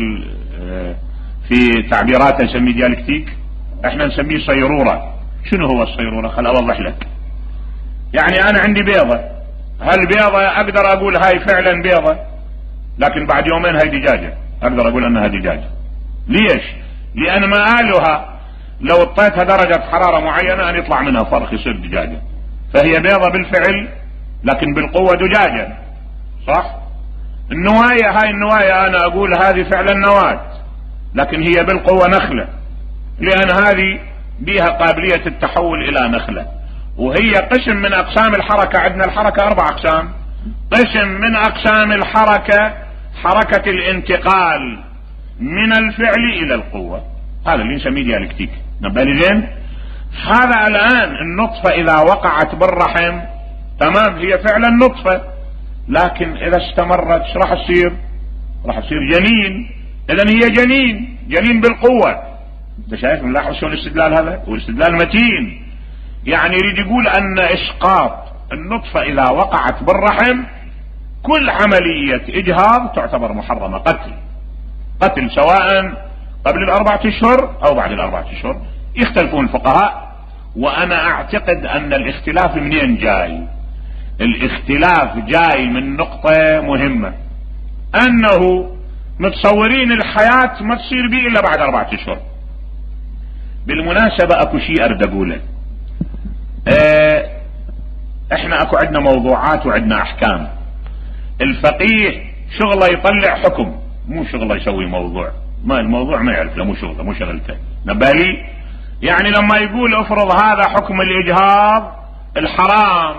S3: في تعبيراته يسميه ديالكتيك، احنا نسميه صيرورة. شنو هو الصيرورة؟ خل اوضح لك. يعني انا عندي بيضة، هالبيضة اقدر اقول هاي فعلا بيضة، لكن بعد يومين هاي دجاجة، اقدر اقول انها دجاجة. ليش؟ لان مآلها لو اعطيتها درجة حرارة معينة ان يطلع منها فرخ يصير دجاجة. فهي بيضة بالفعل لكن بالقوة دجاجة، صح؟ النواية، هاي النواية انا اقول هذه فعلا نواة، لكن هي بالقوة نخلة، لان هذه بيها قابلية التحول الى نخلة، وهي قسم من اقسام الحركة. عندنا الحركة اربع اقسام، قسم من اقسام الحركة حركة الانتقال من الفعل الى القوة، هذا اللي نسميه ديالكتيك. نبالي زين؟ هذا الان النطفة اذا وقعت بالرحم تمام هي فعلا نطفة، لكن اذا استمرت ايش راح تصير؟ راح تصير جنين. اذا هي جنين، جنين بالقوة. انت شايف ملاحظ شلون الاستدلال هذا؟ والاستدلال متين، يعني يريد يقول ان اسقاط النطفة اذا وقعت بالرحم كل عملية اجهاض تعتبر محرمة، قتل قتل سواء قبل الاربعة اشهر او بعد الاربعة اشهر. يختلفون الفقهاء، وانا اعتقد ان الاختلاف منين جاي؟ الاختلاف جاي من نقطة مهمة، انه متصورين الحياة ما تصير بي الا بعد اربعة اشهر. بالمناسبة اكو شيء ارد اقوله، اه احنا اكو عندنا موضوعات وعندنا احكام. الفقيه شغله يطلع حكم، مو شغله يسوي موضوع، ما الموضوع ما يعرف له، مو شغله مو شغلته. نبالي يعني لما يقول افرض هذا حكم الاجهاض الحرام،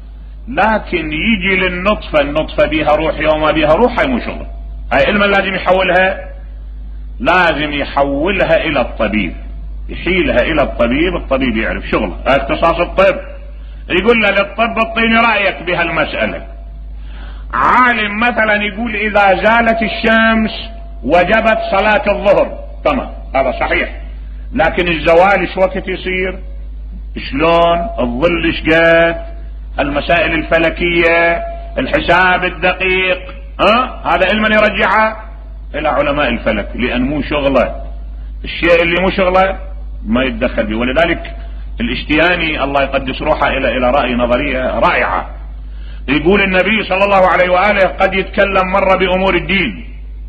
S3: لكن يجي للنطفة، النطفة بيها روح يوم ما بيها روح، هاي مو شغله. هاي علما لازم يحولها، لازم يحولها الى الطبيب، يحيلها الى الطبيب، الطبيب يعرف شغله، هاي اختصاص الطب. يقول له للطب اعطيني رايك بهالمسألة. عالم مثلا يقول اذا زالت الشمس وجبت صلاة الظهر، تمام، هذا صحيح، لكن الزوال ايش وقت يصير، شلون، الظل ايش قد، المسائل الفلكية، الحساب الدقيق، ها أه؟ هذا علما يرجعه الى علماء الفلك، لان مو شغله، الشيء اللي مو شغله ما يتدخل به. ولذلك الاشتياني الله يقدس روحه الى الى رأي نظرية رائعة، يقول النبي صلى الله عليه وآله قد يتكلم مرة بأمور الدين،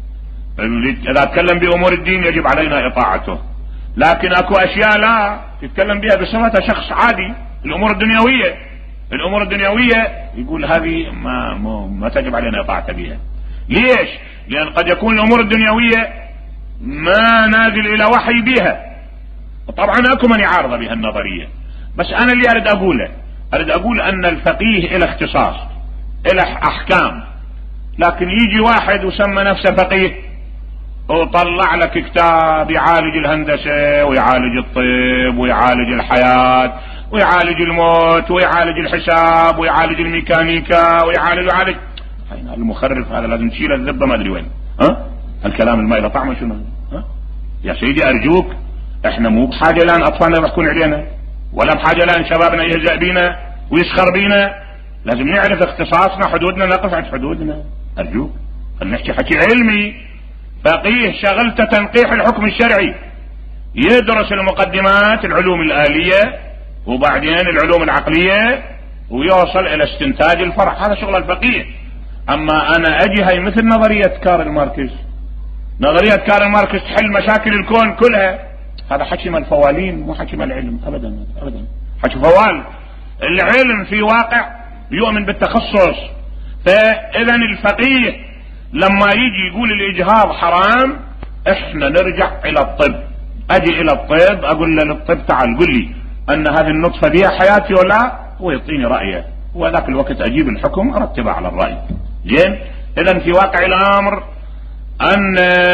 S3: إذا تكلم بأمور الدين يجب علينا إطاعته، لكن أكو أشياء لا يتكلم بها بصفته شخص عادي، الأمور الدنيوية الأمور الدنيوية يقول هذه ما, ما, ما تجب علينا إطاعته بها. ليش؟ لأن قد يكون الأمور الدنيوية ما نازل إلى وحي بها، طبعا أكو من يعارض بها النظرية، بس أنا اللي أريد أقوله أريد أقول أن الفقيه إلى اختصاص إلى أحكام، لكن يجي واحد وسمى نفسه فقيه وطلع لك كتاب يعالج الهندسة ويعالج الطب ويعالج الحياة ويعالج الموت ويعالج الحساب ويعالج الميكانيكا ويعالج ويعالج المخرف هذا لازم تشيل الذبة ما أدري وين، ها الكلام الماء إلى طعمه شنو، ها يا سيدي أرجوك، احنا مو بحاجة لأن أطفالنا يضحكون علينا، ولا بحاجة لأن شبابنا يهزأ بينا ويسخر بينا، لازم نعرف اختصاصنا، حدودنا، نقف عند حدودنا، أرجوك خلينا نحكي حكي علمي. فقيه شغلته تنقيح الحكم الشرعي، يدرس المقدمات العلوم الآلية وبعدين العلوم العقلية ويوصل إلى استنتاج الفرع، هذا شغل الفقيه. أما أنا أجي هاي مثل نظرية كارل ماركس، نظرية كارل ماركس تحل مشاكل الكون كلها، هذا حكي مال الفوالين مو حكي مال العلم أبدا أبدا، حكي فوال. العلم في واقع يؤمن بالتخصص، فإذا الفقيه لما يجي يقول الإجهاض حرام احنا نرجع إلى الطب، أجي إلى الطب أقول له للطب تعال قل لي أن هذه النطفة فيها حياتي ولا، هو يعطيني رأيه، وذاك الوقت أجيب الحكم أرتبه على الرأي. زين، إذا في واقع الأمر أن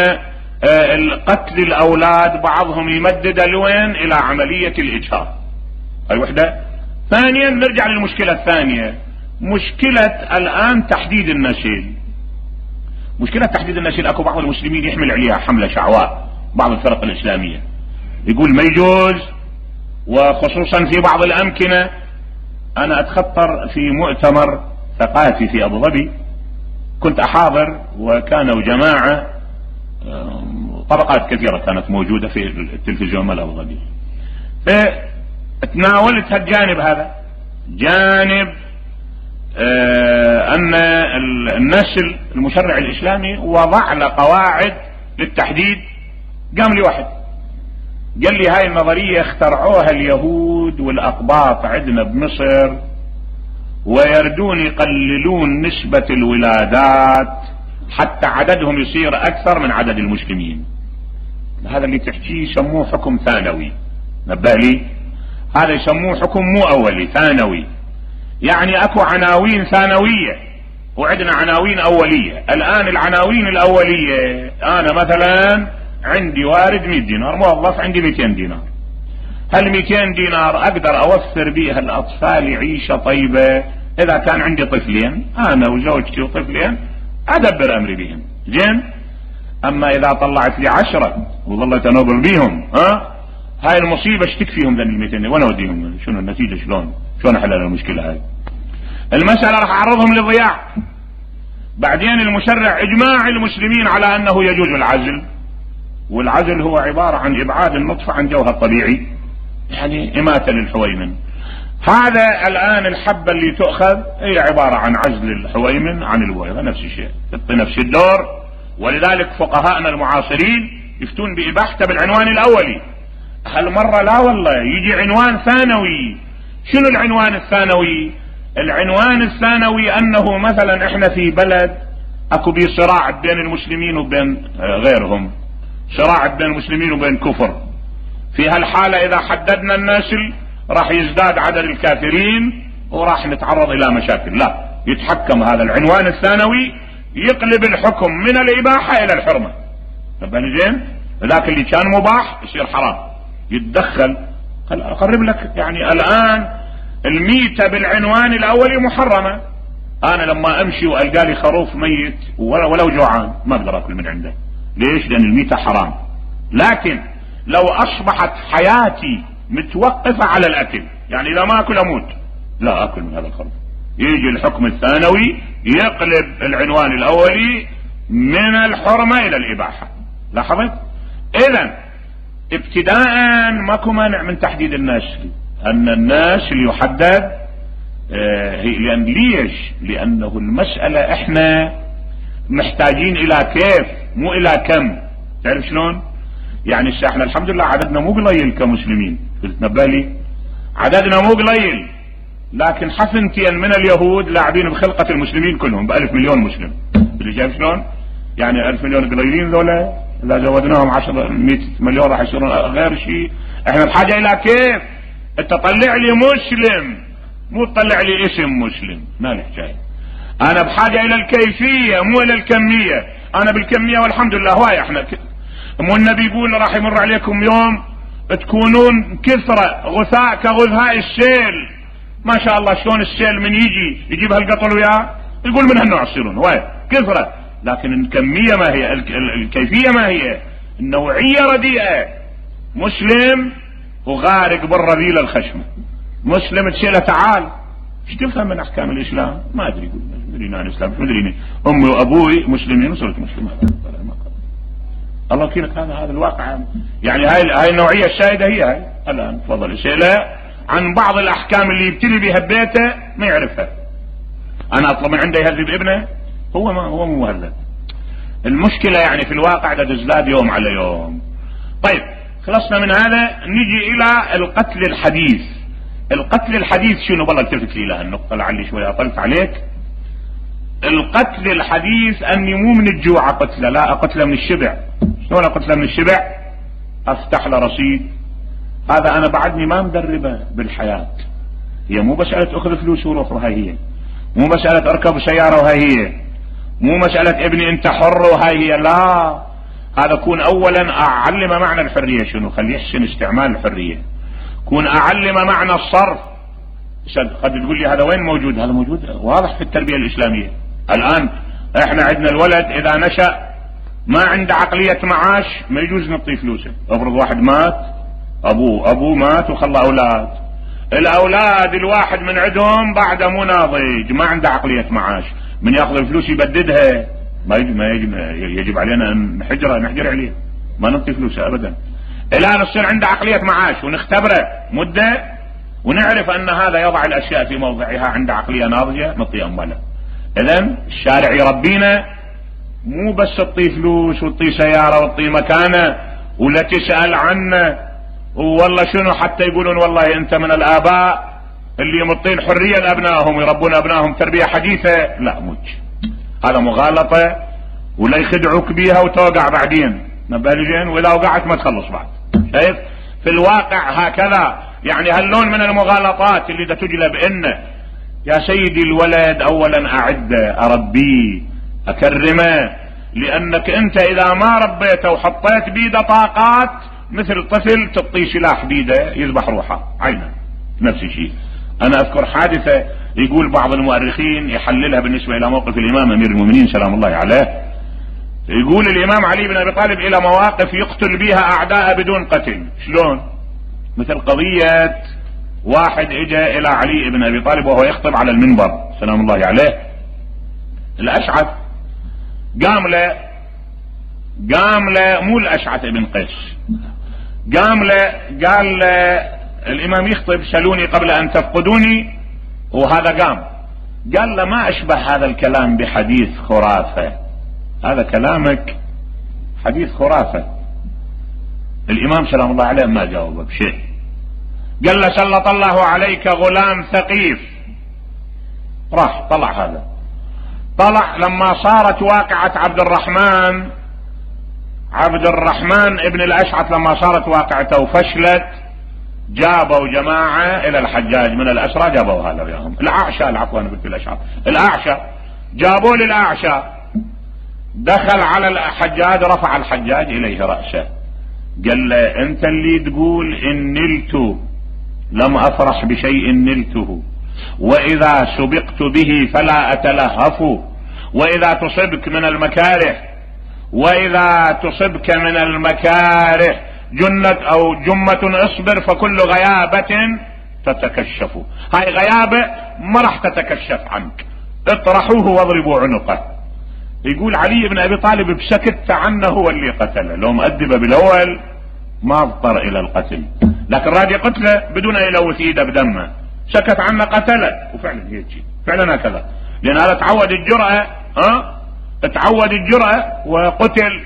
S3: قتل الأولاد بعضهم يمدد لوين إلى عملية الإجهاض، هاي وحدة. ثانيا نرجع للمشكلة الثانية، مشكلة الآن تحديد النسل. مشكلة تحديد النسل اكو بعض المسلمين يحمل عليها حملة شعواء، بعض الفرق الإسلامية يقول ما يجوز، وخصوصا في بعض الأمكنة. أنا أتخطر في مؤتمر ثقافي في أبو ظبي، كنت أحاضر وكانوا جماعة طبقات كثيرة كانت موجودة في التلفزيون مال أبو ظبي، فتناولت هالجانب هذا، جانب آه أن النسل المشرع الإسلامي وضع له قواعد للتحديد. قام لي واحد قال لي هاي النظرية اخترعوها اليهود والأقباط عندنا بمصر، ويردون يقللون نسبة الولادات حتى عددهم يصير أكثر من عدد المسلمين. هذا اللي تحكيه يسموه حكم ثانوي، نبه لي، هذا يسموه حكم مو أولي، ثانوي. يعني أكو عناوين ثانوية وعندنا عناوين أولية. الآن العناوين الأولية، أنا مثلا عندي وارد مئة دينار، موظف عندي مئتين دينار، هل مئتين دينار أقدر أوفر بيها الأطفال عيشة طيبة؟ إذا كان عندي طفلين أنا وزوجتي وطفلين أدبر أمري بهم، زين. أما إذا طلعت لي عشرة وظلت أنوبل بيهم، ها هاي المصيبة اشتك فيهم ذن المئتين، وانا اوديهم؟ شنو النتيجة؟ شلون شلون احل المشكلة هاي؟ المسألة راح اعرضهم للضياع. بعدين المشرع اجماع المسلمين على انه يجوز العزل، والعزل هو عبارة عن ابعاد النطفة عن جوها الطبيعي، يعني اماتة للحويمن. هذا الان الحبة اللي تؤخذ هي عبارة عن عزل الحويمن عن البويضة، نفس الشيء، تبقي نفس الدور. ولذلك فقهاءنا المعاصرين يفتون بإباحته بالعنوان الاولي. هالمرة لا والله، يجي عنوان ثانوي. شنو العنوان الثانوي؟ العنوان الثانوي انه مثلا احنا في بلد اكو بيه صراع بين المسلمين وبين غيرهم، صراع بين المسلمين وبين كفر. في هالحالة اذا حددنا النسل راح يزداد عدد الكافرين وراح نتعرض الى مشاكل. لا، يتحكم هذا العنوان الثانوي، يقلب الحكم من الاباحة الى الحرمة. فبالي زين، ذاك اللي كان مباح يصير حرام، يتدخل. اقرب لك يعني الان الميتة بالعنوان الاولي محرمة. انا لما امشي والقى لي خروف ميت ولو جوعان ما اقدر اكل من عنده. ليش؟ لان الميتة حرام. لكن لو اصبحت حياتي متوقفة على الاكل، يعني اذا ما اكل اموت، لا اكل من هذا الخروف. يجي الحكم الثانوي يقلب العنوان الاولي من الحرمة الى الاباحة. لاحظت؟ اذا ابتداء ماكو مانع من تحديد النسل، ان النسل يحدد آه لان ليش؟ لانه المسألة احنا محتاجين الى كيف مو الى كم. تعرف شلون؟ يعني احنا الحمد لله عددنا مو قليل كمسلمين، قلت نبالي عددنا مو قليل، لكن حسنتين من اليهود لاعبين بخلقة المسلمين كلهم بألف مليون مسلم. اللي شايف شلون؟ يعني ألف مليون قليلين ذولا، إذا زودناهم عشرة مئة مليون راح يصيرون غير شيء. احنا بحاجة إلى كيف؟ أنت طلع لي مسلم، مو تطلع لي اسم مسلم، ما له حكاية. أنا بحاجة إلى الكيفية مو إلى الكمية. أنا بالكمية والحمد لله هواي. احنا ك... مو النبي يقول راح يمر عليكم يوم تكونون كثرة غثاء كغثاء السيل. ما شاء الله شلون السيل من يجي يجيب هالقطل وياه، يقول من هالنوع يصيرون هواي كثرة. لكن الكمية ما هي، الكيفية ما هي. النوعية رديئة. مسلم وغارق بالرذيلة الخشمة، مسلم تشيله تعال ايش تفهم من احكام الاسلام؟ ما ادري، يقول ما ادري انا الاسلام، ما ادري امي وابوي مسلمين وصرت مسلم. الله يكيلك، هذا هذا الواقع. يعني هاي هاي النوعية الشاهدة هي هاي. الان تفضل اسئله عن بعض الاحكام اللي يبتلي بها ببيته ما يعرفها. انا اطلب من عنده يهذب ابنه، هو ما هو مو مهذب. المشكلة يعني في الواقع ده تزداد يوم على يوم. طيب خلصنا من هذا، نجي الى القتل الحديث. القتل الحديث شنو؟ والله التفت لي لها النقطة لعلي شوية اطلت عليك. القتل الحديث اني مو من الجوع قتله، لا اقتله من الشبع. شلون اقتله من الشبع؟ افتح له رصيد. هذا انا بعدني ما مدربه بالحياة. هي مو مسألة اخذ فلوس وروح وهاي هي، مو مسألة اركب سيارة وهاي هي، مو مسألة ابني انت حر وهاي هي، لا. هذا كون اولا اعلم معنى الحرية شنو، خليه يحسن استعمال الحرية. كون اعلم معنى الصرف. قد تقول لي هذا وين موجود؟ هذا موجود واضح في التربية الاسلامية. الان احنا عندنا الولد اذا نشأ ما عنده عقلية معاش ما يجوز نعطيه فلوسه. افرض واحد مات، ابوه ابوه مات وخلى اولاد، الاولاد الواحد من عندهم بعد مو ناضج ما عنده عقلية معاش، من ياخذ الفلوس يبددها ما يجب, ما يجب, يجب علينا ان نحجره نحجر عليه، ما نعطي فلوسه ابدا. الان يصير عنده عقلية معاش ونختبره مدة ونعرف ان هذا يضع الاشياء في موضعها، عنده عقلية ناضجة نعطيه امواله. اذا الشارع يربينا مو بس تعطي فلوس وتعطي سيارة وتعطي مكانه ولا تسأل عنه والله شنو، حتى يقولون والله انت من الاباء اللي يمطين حرية لابنائهم ويربون ابنائهم تربية حديثة. لا موج، هذا مغالطة ولا يخدعوك بيها وتوقع بعدين نبالجين، واذا وقعت ما تخلص بعد. شايف في الواقع هكذا. يعني هاللون من المغالطات اللي دا تجلب انه يا سيدي الولد اولا اعده اربيه اكرمه، لانك انت اذا ما ربيته وحطيت بيده طاقات مثل طفل تعطيه سلاح بيده يذبح روحه عينه. نفس الشيء. انا اذكر حادثة يقول بعض المؤرخين يحللها بالنسبة الى موقف الامام امير المؤمنين سلام الله عليه. يقول الامام علي بن ابي طالب الى مواقف يقتل بها اعداء بدون قتل. شلون؟ مثل قضية واحد اجى الى علي بن ابي طالب وهو يخطب على المنبر سلام الله عليه، الاشعث قام له قام له مو الاشعث ابن قيس، قام له قال له الامام يخطب سلوني قبل ان تفقدوني، وهذا قام قال له ما اشبه هذا الكلام بحديث خرافة، هذا كلامك حديث خرافة. الامام سلام الله عليه ما جاوبه بشيء، قال له سلط الله عليك غلام ثقيف. راح طلع هذا، طلع لما صارت واقعة عبد الرحمن عبد الرحمن ابن الاشعث، لما صارت واقعته وفشلت جابوا جماعة الى الحجاج من الاسرى، جابوا هذا وياهم الاعشى، العفو انا قلت الاشعث، الاعشى جابوا للاعشى، دخل على الحجاج رفع الحجاج اليه رأسه، قال له انت اللي تقول ان نلت لم افرح بشيء نلته، واذا سبقت به فلا اتلهف، واذا تصبك من المكاره واذا تصبك من المكاره جنة أو جمة اصبر فكل غيابة تتكشف. هاي غيابة ما راح تتكشف عنك، اطرحوه واضربوا عنقه. يقول علي بن أبي طالب بسكت عنه هو اللي قتله، لو مؤدب بالأول ما اضطر إلى القتل، لكن راجع قتله بدون يلوث ايده بدمه، سكت عنه قتله. وفعلا هيك فعلا هكذا، لأن هذا تعود الجرأة، ها تعود الجرأة وقتل.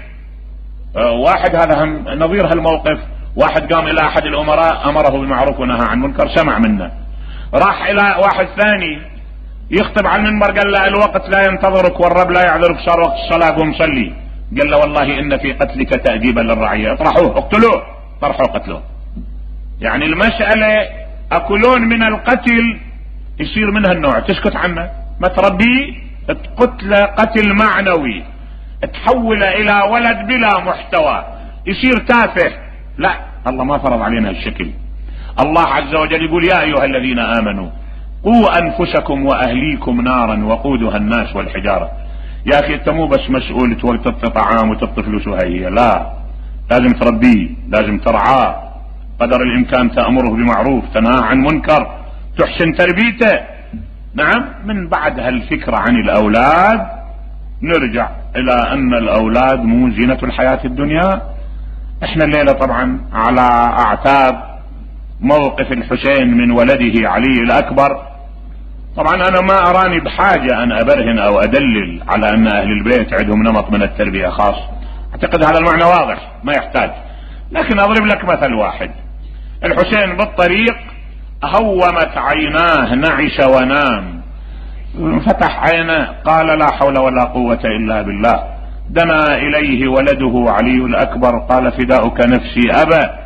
S3: اه واحد هذا هم نظير هالموقف، واحد قام إلى أحد الأمراء أمره بالمعروف ونهى عن المنكر، سمع منه، راح إلى واحد ثاني يخطب على المنبر قال له الوقت لا ينتظرك والرب لا يعذرك، صار وقت الصلاة قوم صلي. قال له والله إن في قتلك تأديبا للرعية، اطرحوه اقتلوه، طرحوه قتلوه. يعني المسألة أكلون من القتل يصير منها النوع، تسكت عنه ما تربيه، تقتل قتل معنوي، تحول إلى ولد بلا محتوى يصير تافه. لا، الله ما فرض علينا الشكل. الله عز وجل يقول يا أيها الذين آمنوا قوا أنفسكم وأهليكم نارا وقودها الناس والحجارة. يا أخي أنت مو بس مسؤول تولد طعام وتطفي فلوس وهي، لا، لازم تربيه، لازم ترعاه، قدر الإمكان تأمره بمعروف تنهى عن منكر، تحسن تربيته. نعم. من بعد هالفكرة عن الأولاد نرجع إلى أن الأولاد مو زينة الحياة الدنيا. احنا الليلة طبعا على أعتاب موقف الحسين من ولده علي الأكبر. طبعا أنا ما أراني بحاجة أن أبرهن أو أدلل على أن أهل البيت عندهم نمط من التربية خاص، أعتقد هذا المعنى واضح ما يحتاج، لكن أضرب لك مثل واحد. الحسين بالطريق هومت عيناه نعش ونام، فتح عينه قال لا حول ولا قوة إلا بالله. دنا إليه ولده علي الأكبر قال فداؤك نفسي أبا،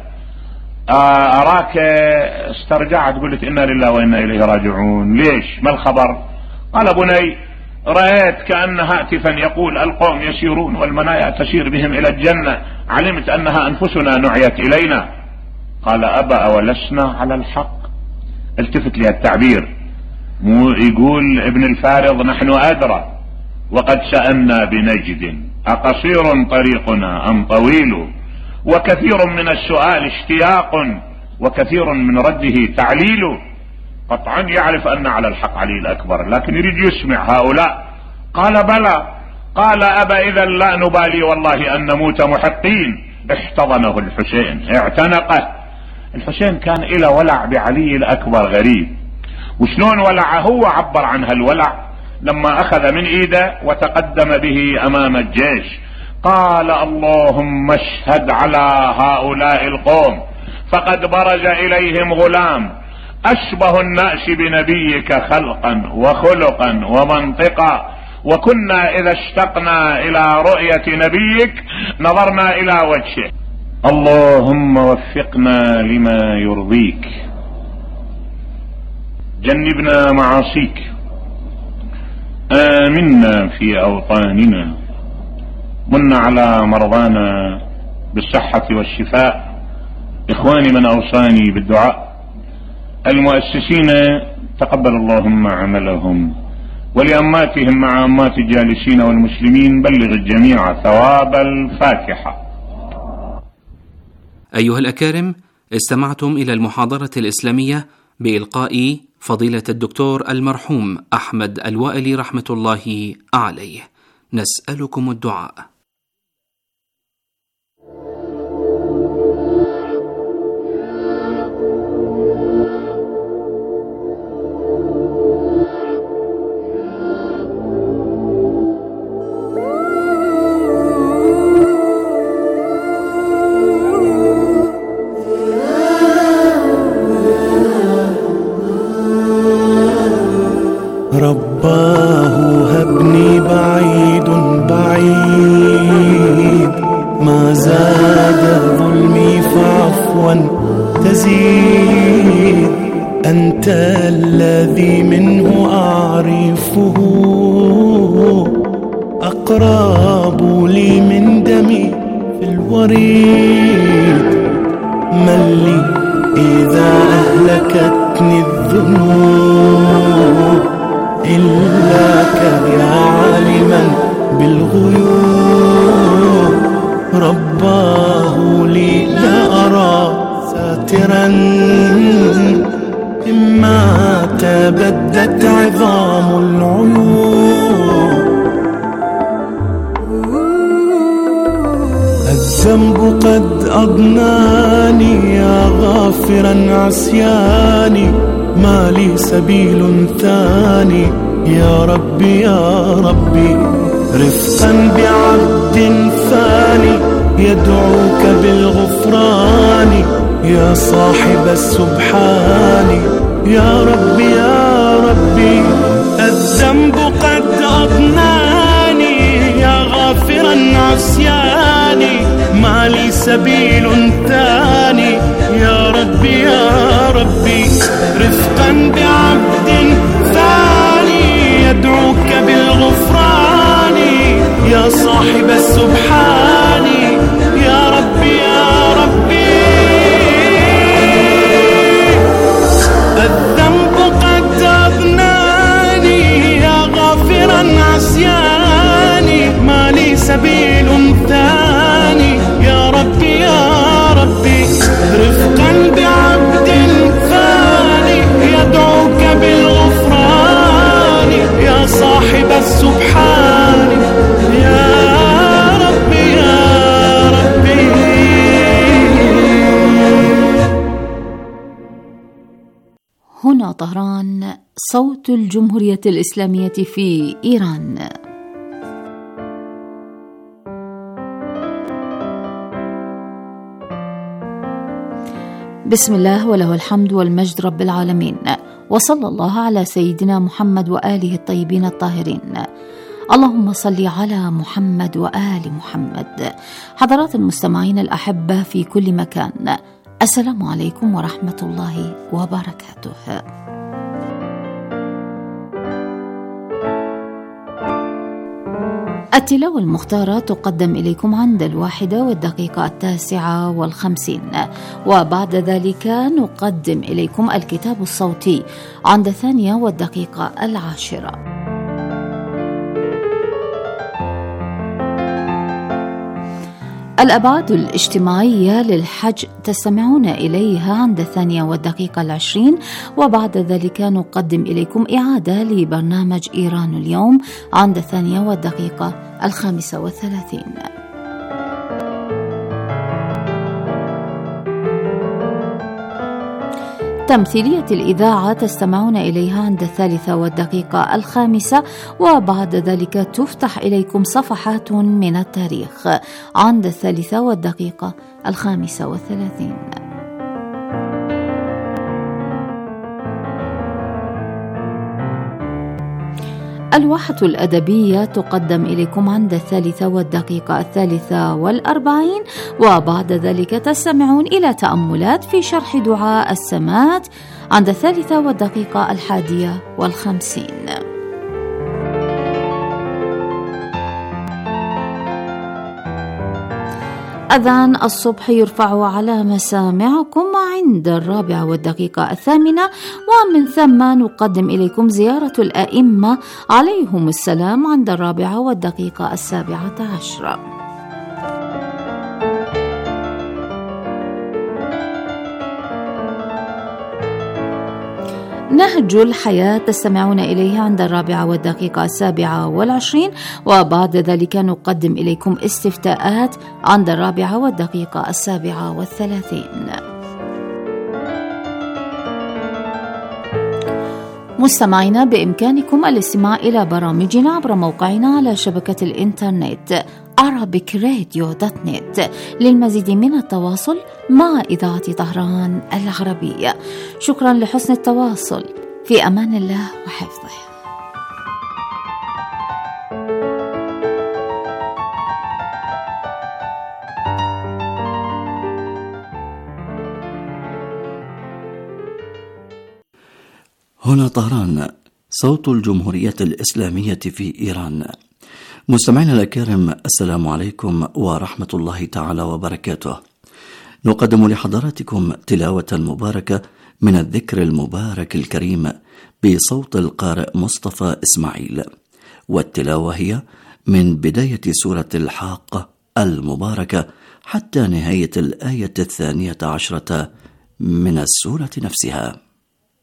S3: أراك استرجعت قلت إنا لله وإنا إليه راجعون، ليش ما الخبر؟ قال بني رأيت كأن هاتفا يقول القوم يسيرون والمنايا تسير بهم إلى الجنة، علمت أنها أنفسنا نعيت إلينا. قال أبا أولسنا على الحق؟ التفت لي التعبير، مو يقول ابن الفارض نحن أدرى وقد سألنا بنجد أقصير طريقنا أم طويل، وكثير من السؤال اشتياق وكثير من رده تعليل. قطعا يعرف أن على الحق علي الأكبر، لكن يريد يسمع هؤلاء. قال بلى. قال أبا إذا لا نبالي والله أن نموت محقين. احتضنه الحسين اعتنقه. الحسين كان إلى ولع بعلي الأكبر غريب، وشلون ولعه؟ هو عبر عن هالولع لما أخذ من إيده وتقدم به أمام الجيش، قال اللهم اشهد على هؤلاء القوم فقد برز إليهم غلام أشبه الناس بنبيك خلقا وخلقا ومنطقا، وكنا إذا اشتقنا إلى رؤية نبيك نظرنا إلى وجهه، اللهم وفقنا لما يرضيك، جنبنا معاصيك، آمنا في أوطاننا، من على مرضانا بالصحة والشفاء. إخواني من أوصاني بالدعاء، المؤسسين تقبل اللهم عملهم، ولأماتهم مع أمات الجالسين والمسلمين بلغ الجميع ثواب الفاتحة.
S2: أيها الأكارم، استمعتم إلى المحاضرة الإسلامية بإلقاء فضيلة الدكتور المرحوم أحمد الوائلي رحمة الله عليه. نسألكم الدعاء.
S1: رباه هبني بعيد بعيد، ما زاد ظلمي فعفوا تزيد، أنت الذي منه أعرفه أقرب لي من دمي في الوريد، من لي إذا أهلكتني الذنوب إلاك يا عالما بالغيوب، رباه لي لا أرى ساترا مما تبدت عظام العيون. الذنب قد أضناني يا غافرا عصياني، ما لي سبيل ثاني يا ربي يا ربي. رفقا بعبد فاني يدعوك بالغفران، يا صاحب السبحان يا ربي يا ربي. الذنب قد أضناني يا غافرا عصياني، ما لي سبيل ثاني يا ربي يا ربي. رفقا بعبد ثاني يدعوك بالغفران، يا صاحب السبحان يا ربي يا ربي. الذنب قد أضناني يا غافرا عصياني، ما لي سبيل ثاني يا ربي يا ربي. رفقا بعبد ثاني يدعوك بالغفران، يا صاحب السبحان يا ربي يا ربي.
S4: هنا طهران، صوت الجمهورية الإسلامية في إيران. بسم الله وله الحمد والمجد رب العالمين، وصلى الله على سيدنا محمد وآله الطيبين الطاهرين. اللهم صل على محمد وآل محمد. حضرات المستمعين الأحبة في كل مكان، السلام عليكم ورحمة الله وبركاته. التلاوة المختارة تقدم إليكم عند الواحدة والدقيقة التاسعة والخمسين، وبعد ذلك نقدم إليكم الكتاب الصوتي عند الثانية والدقيقة العاشرة. الأبعاد الاجتماعية للحج تستمعون إليها عند الثانية والدقيقة العشرين، وبعد ذلك نقدم إليكم إعادة لبرنامج إيران اليوم عند الثانية والدقيقة الخامسة والثلاثين. تمثيلية الإذاعة تستمعون إليها عند الثالثة والدقيقة الخامسة، وبعد ذلك تفتح إليكم صفحات من التاريخ عند الثالثة والدقيقة الخامسة والثلاثين. الواحة الأدبية تقدم إليكم عند الثالثة والدقيقة الثالثة والأربعين، وبعد ذلك تستمعون إلى تأملات في شرح دعاء السمات عند الثالثة والدقيقة الحادية والخمسين. أذان الصبح يرفع على مسامعكم عند الرابعة والدقيقة الثامنة، ومن ثم نقدم إليكم زيارة الأئمة عليهم السلام عند الرابعة والدقيقة السابعة عشرة. نهج الحياة تستمعون إليه عند الرابعة والدقيقة السابعة والعشرين، وبعد ذلك نقدم إليكم استفتاءات عند الرابعة والدقيقة السابعة والثلاثين. مستمعينا، بإمكانكم الاستماع إلى برامجنا عبر موقعنا على شبكة الإنترنت arabic radio dot net للمزيد من التواصل مع إذاعة طهران العربية. شكرا لحسن التواصل، في أمان الله وحفظه.
S5: هنا طهران، صوت الجمهورية الإسلامية في إيران. مستمعينا الأكارم، السلام عليكم ورحمة الله تعالى وبركاته. نقدم لحضراتكم تلاوة مباركة من الذكر المبارك الكريم بصوت القارئ مصطفى إسماعيل، والتلاوة هي من بداية سورة الحاقة المباركة حتى نهاية الآية الثانية عشرة من السورة نفسها.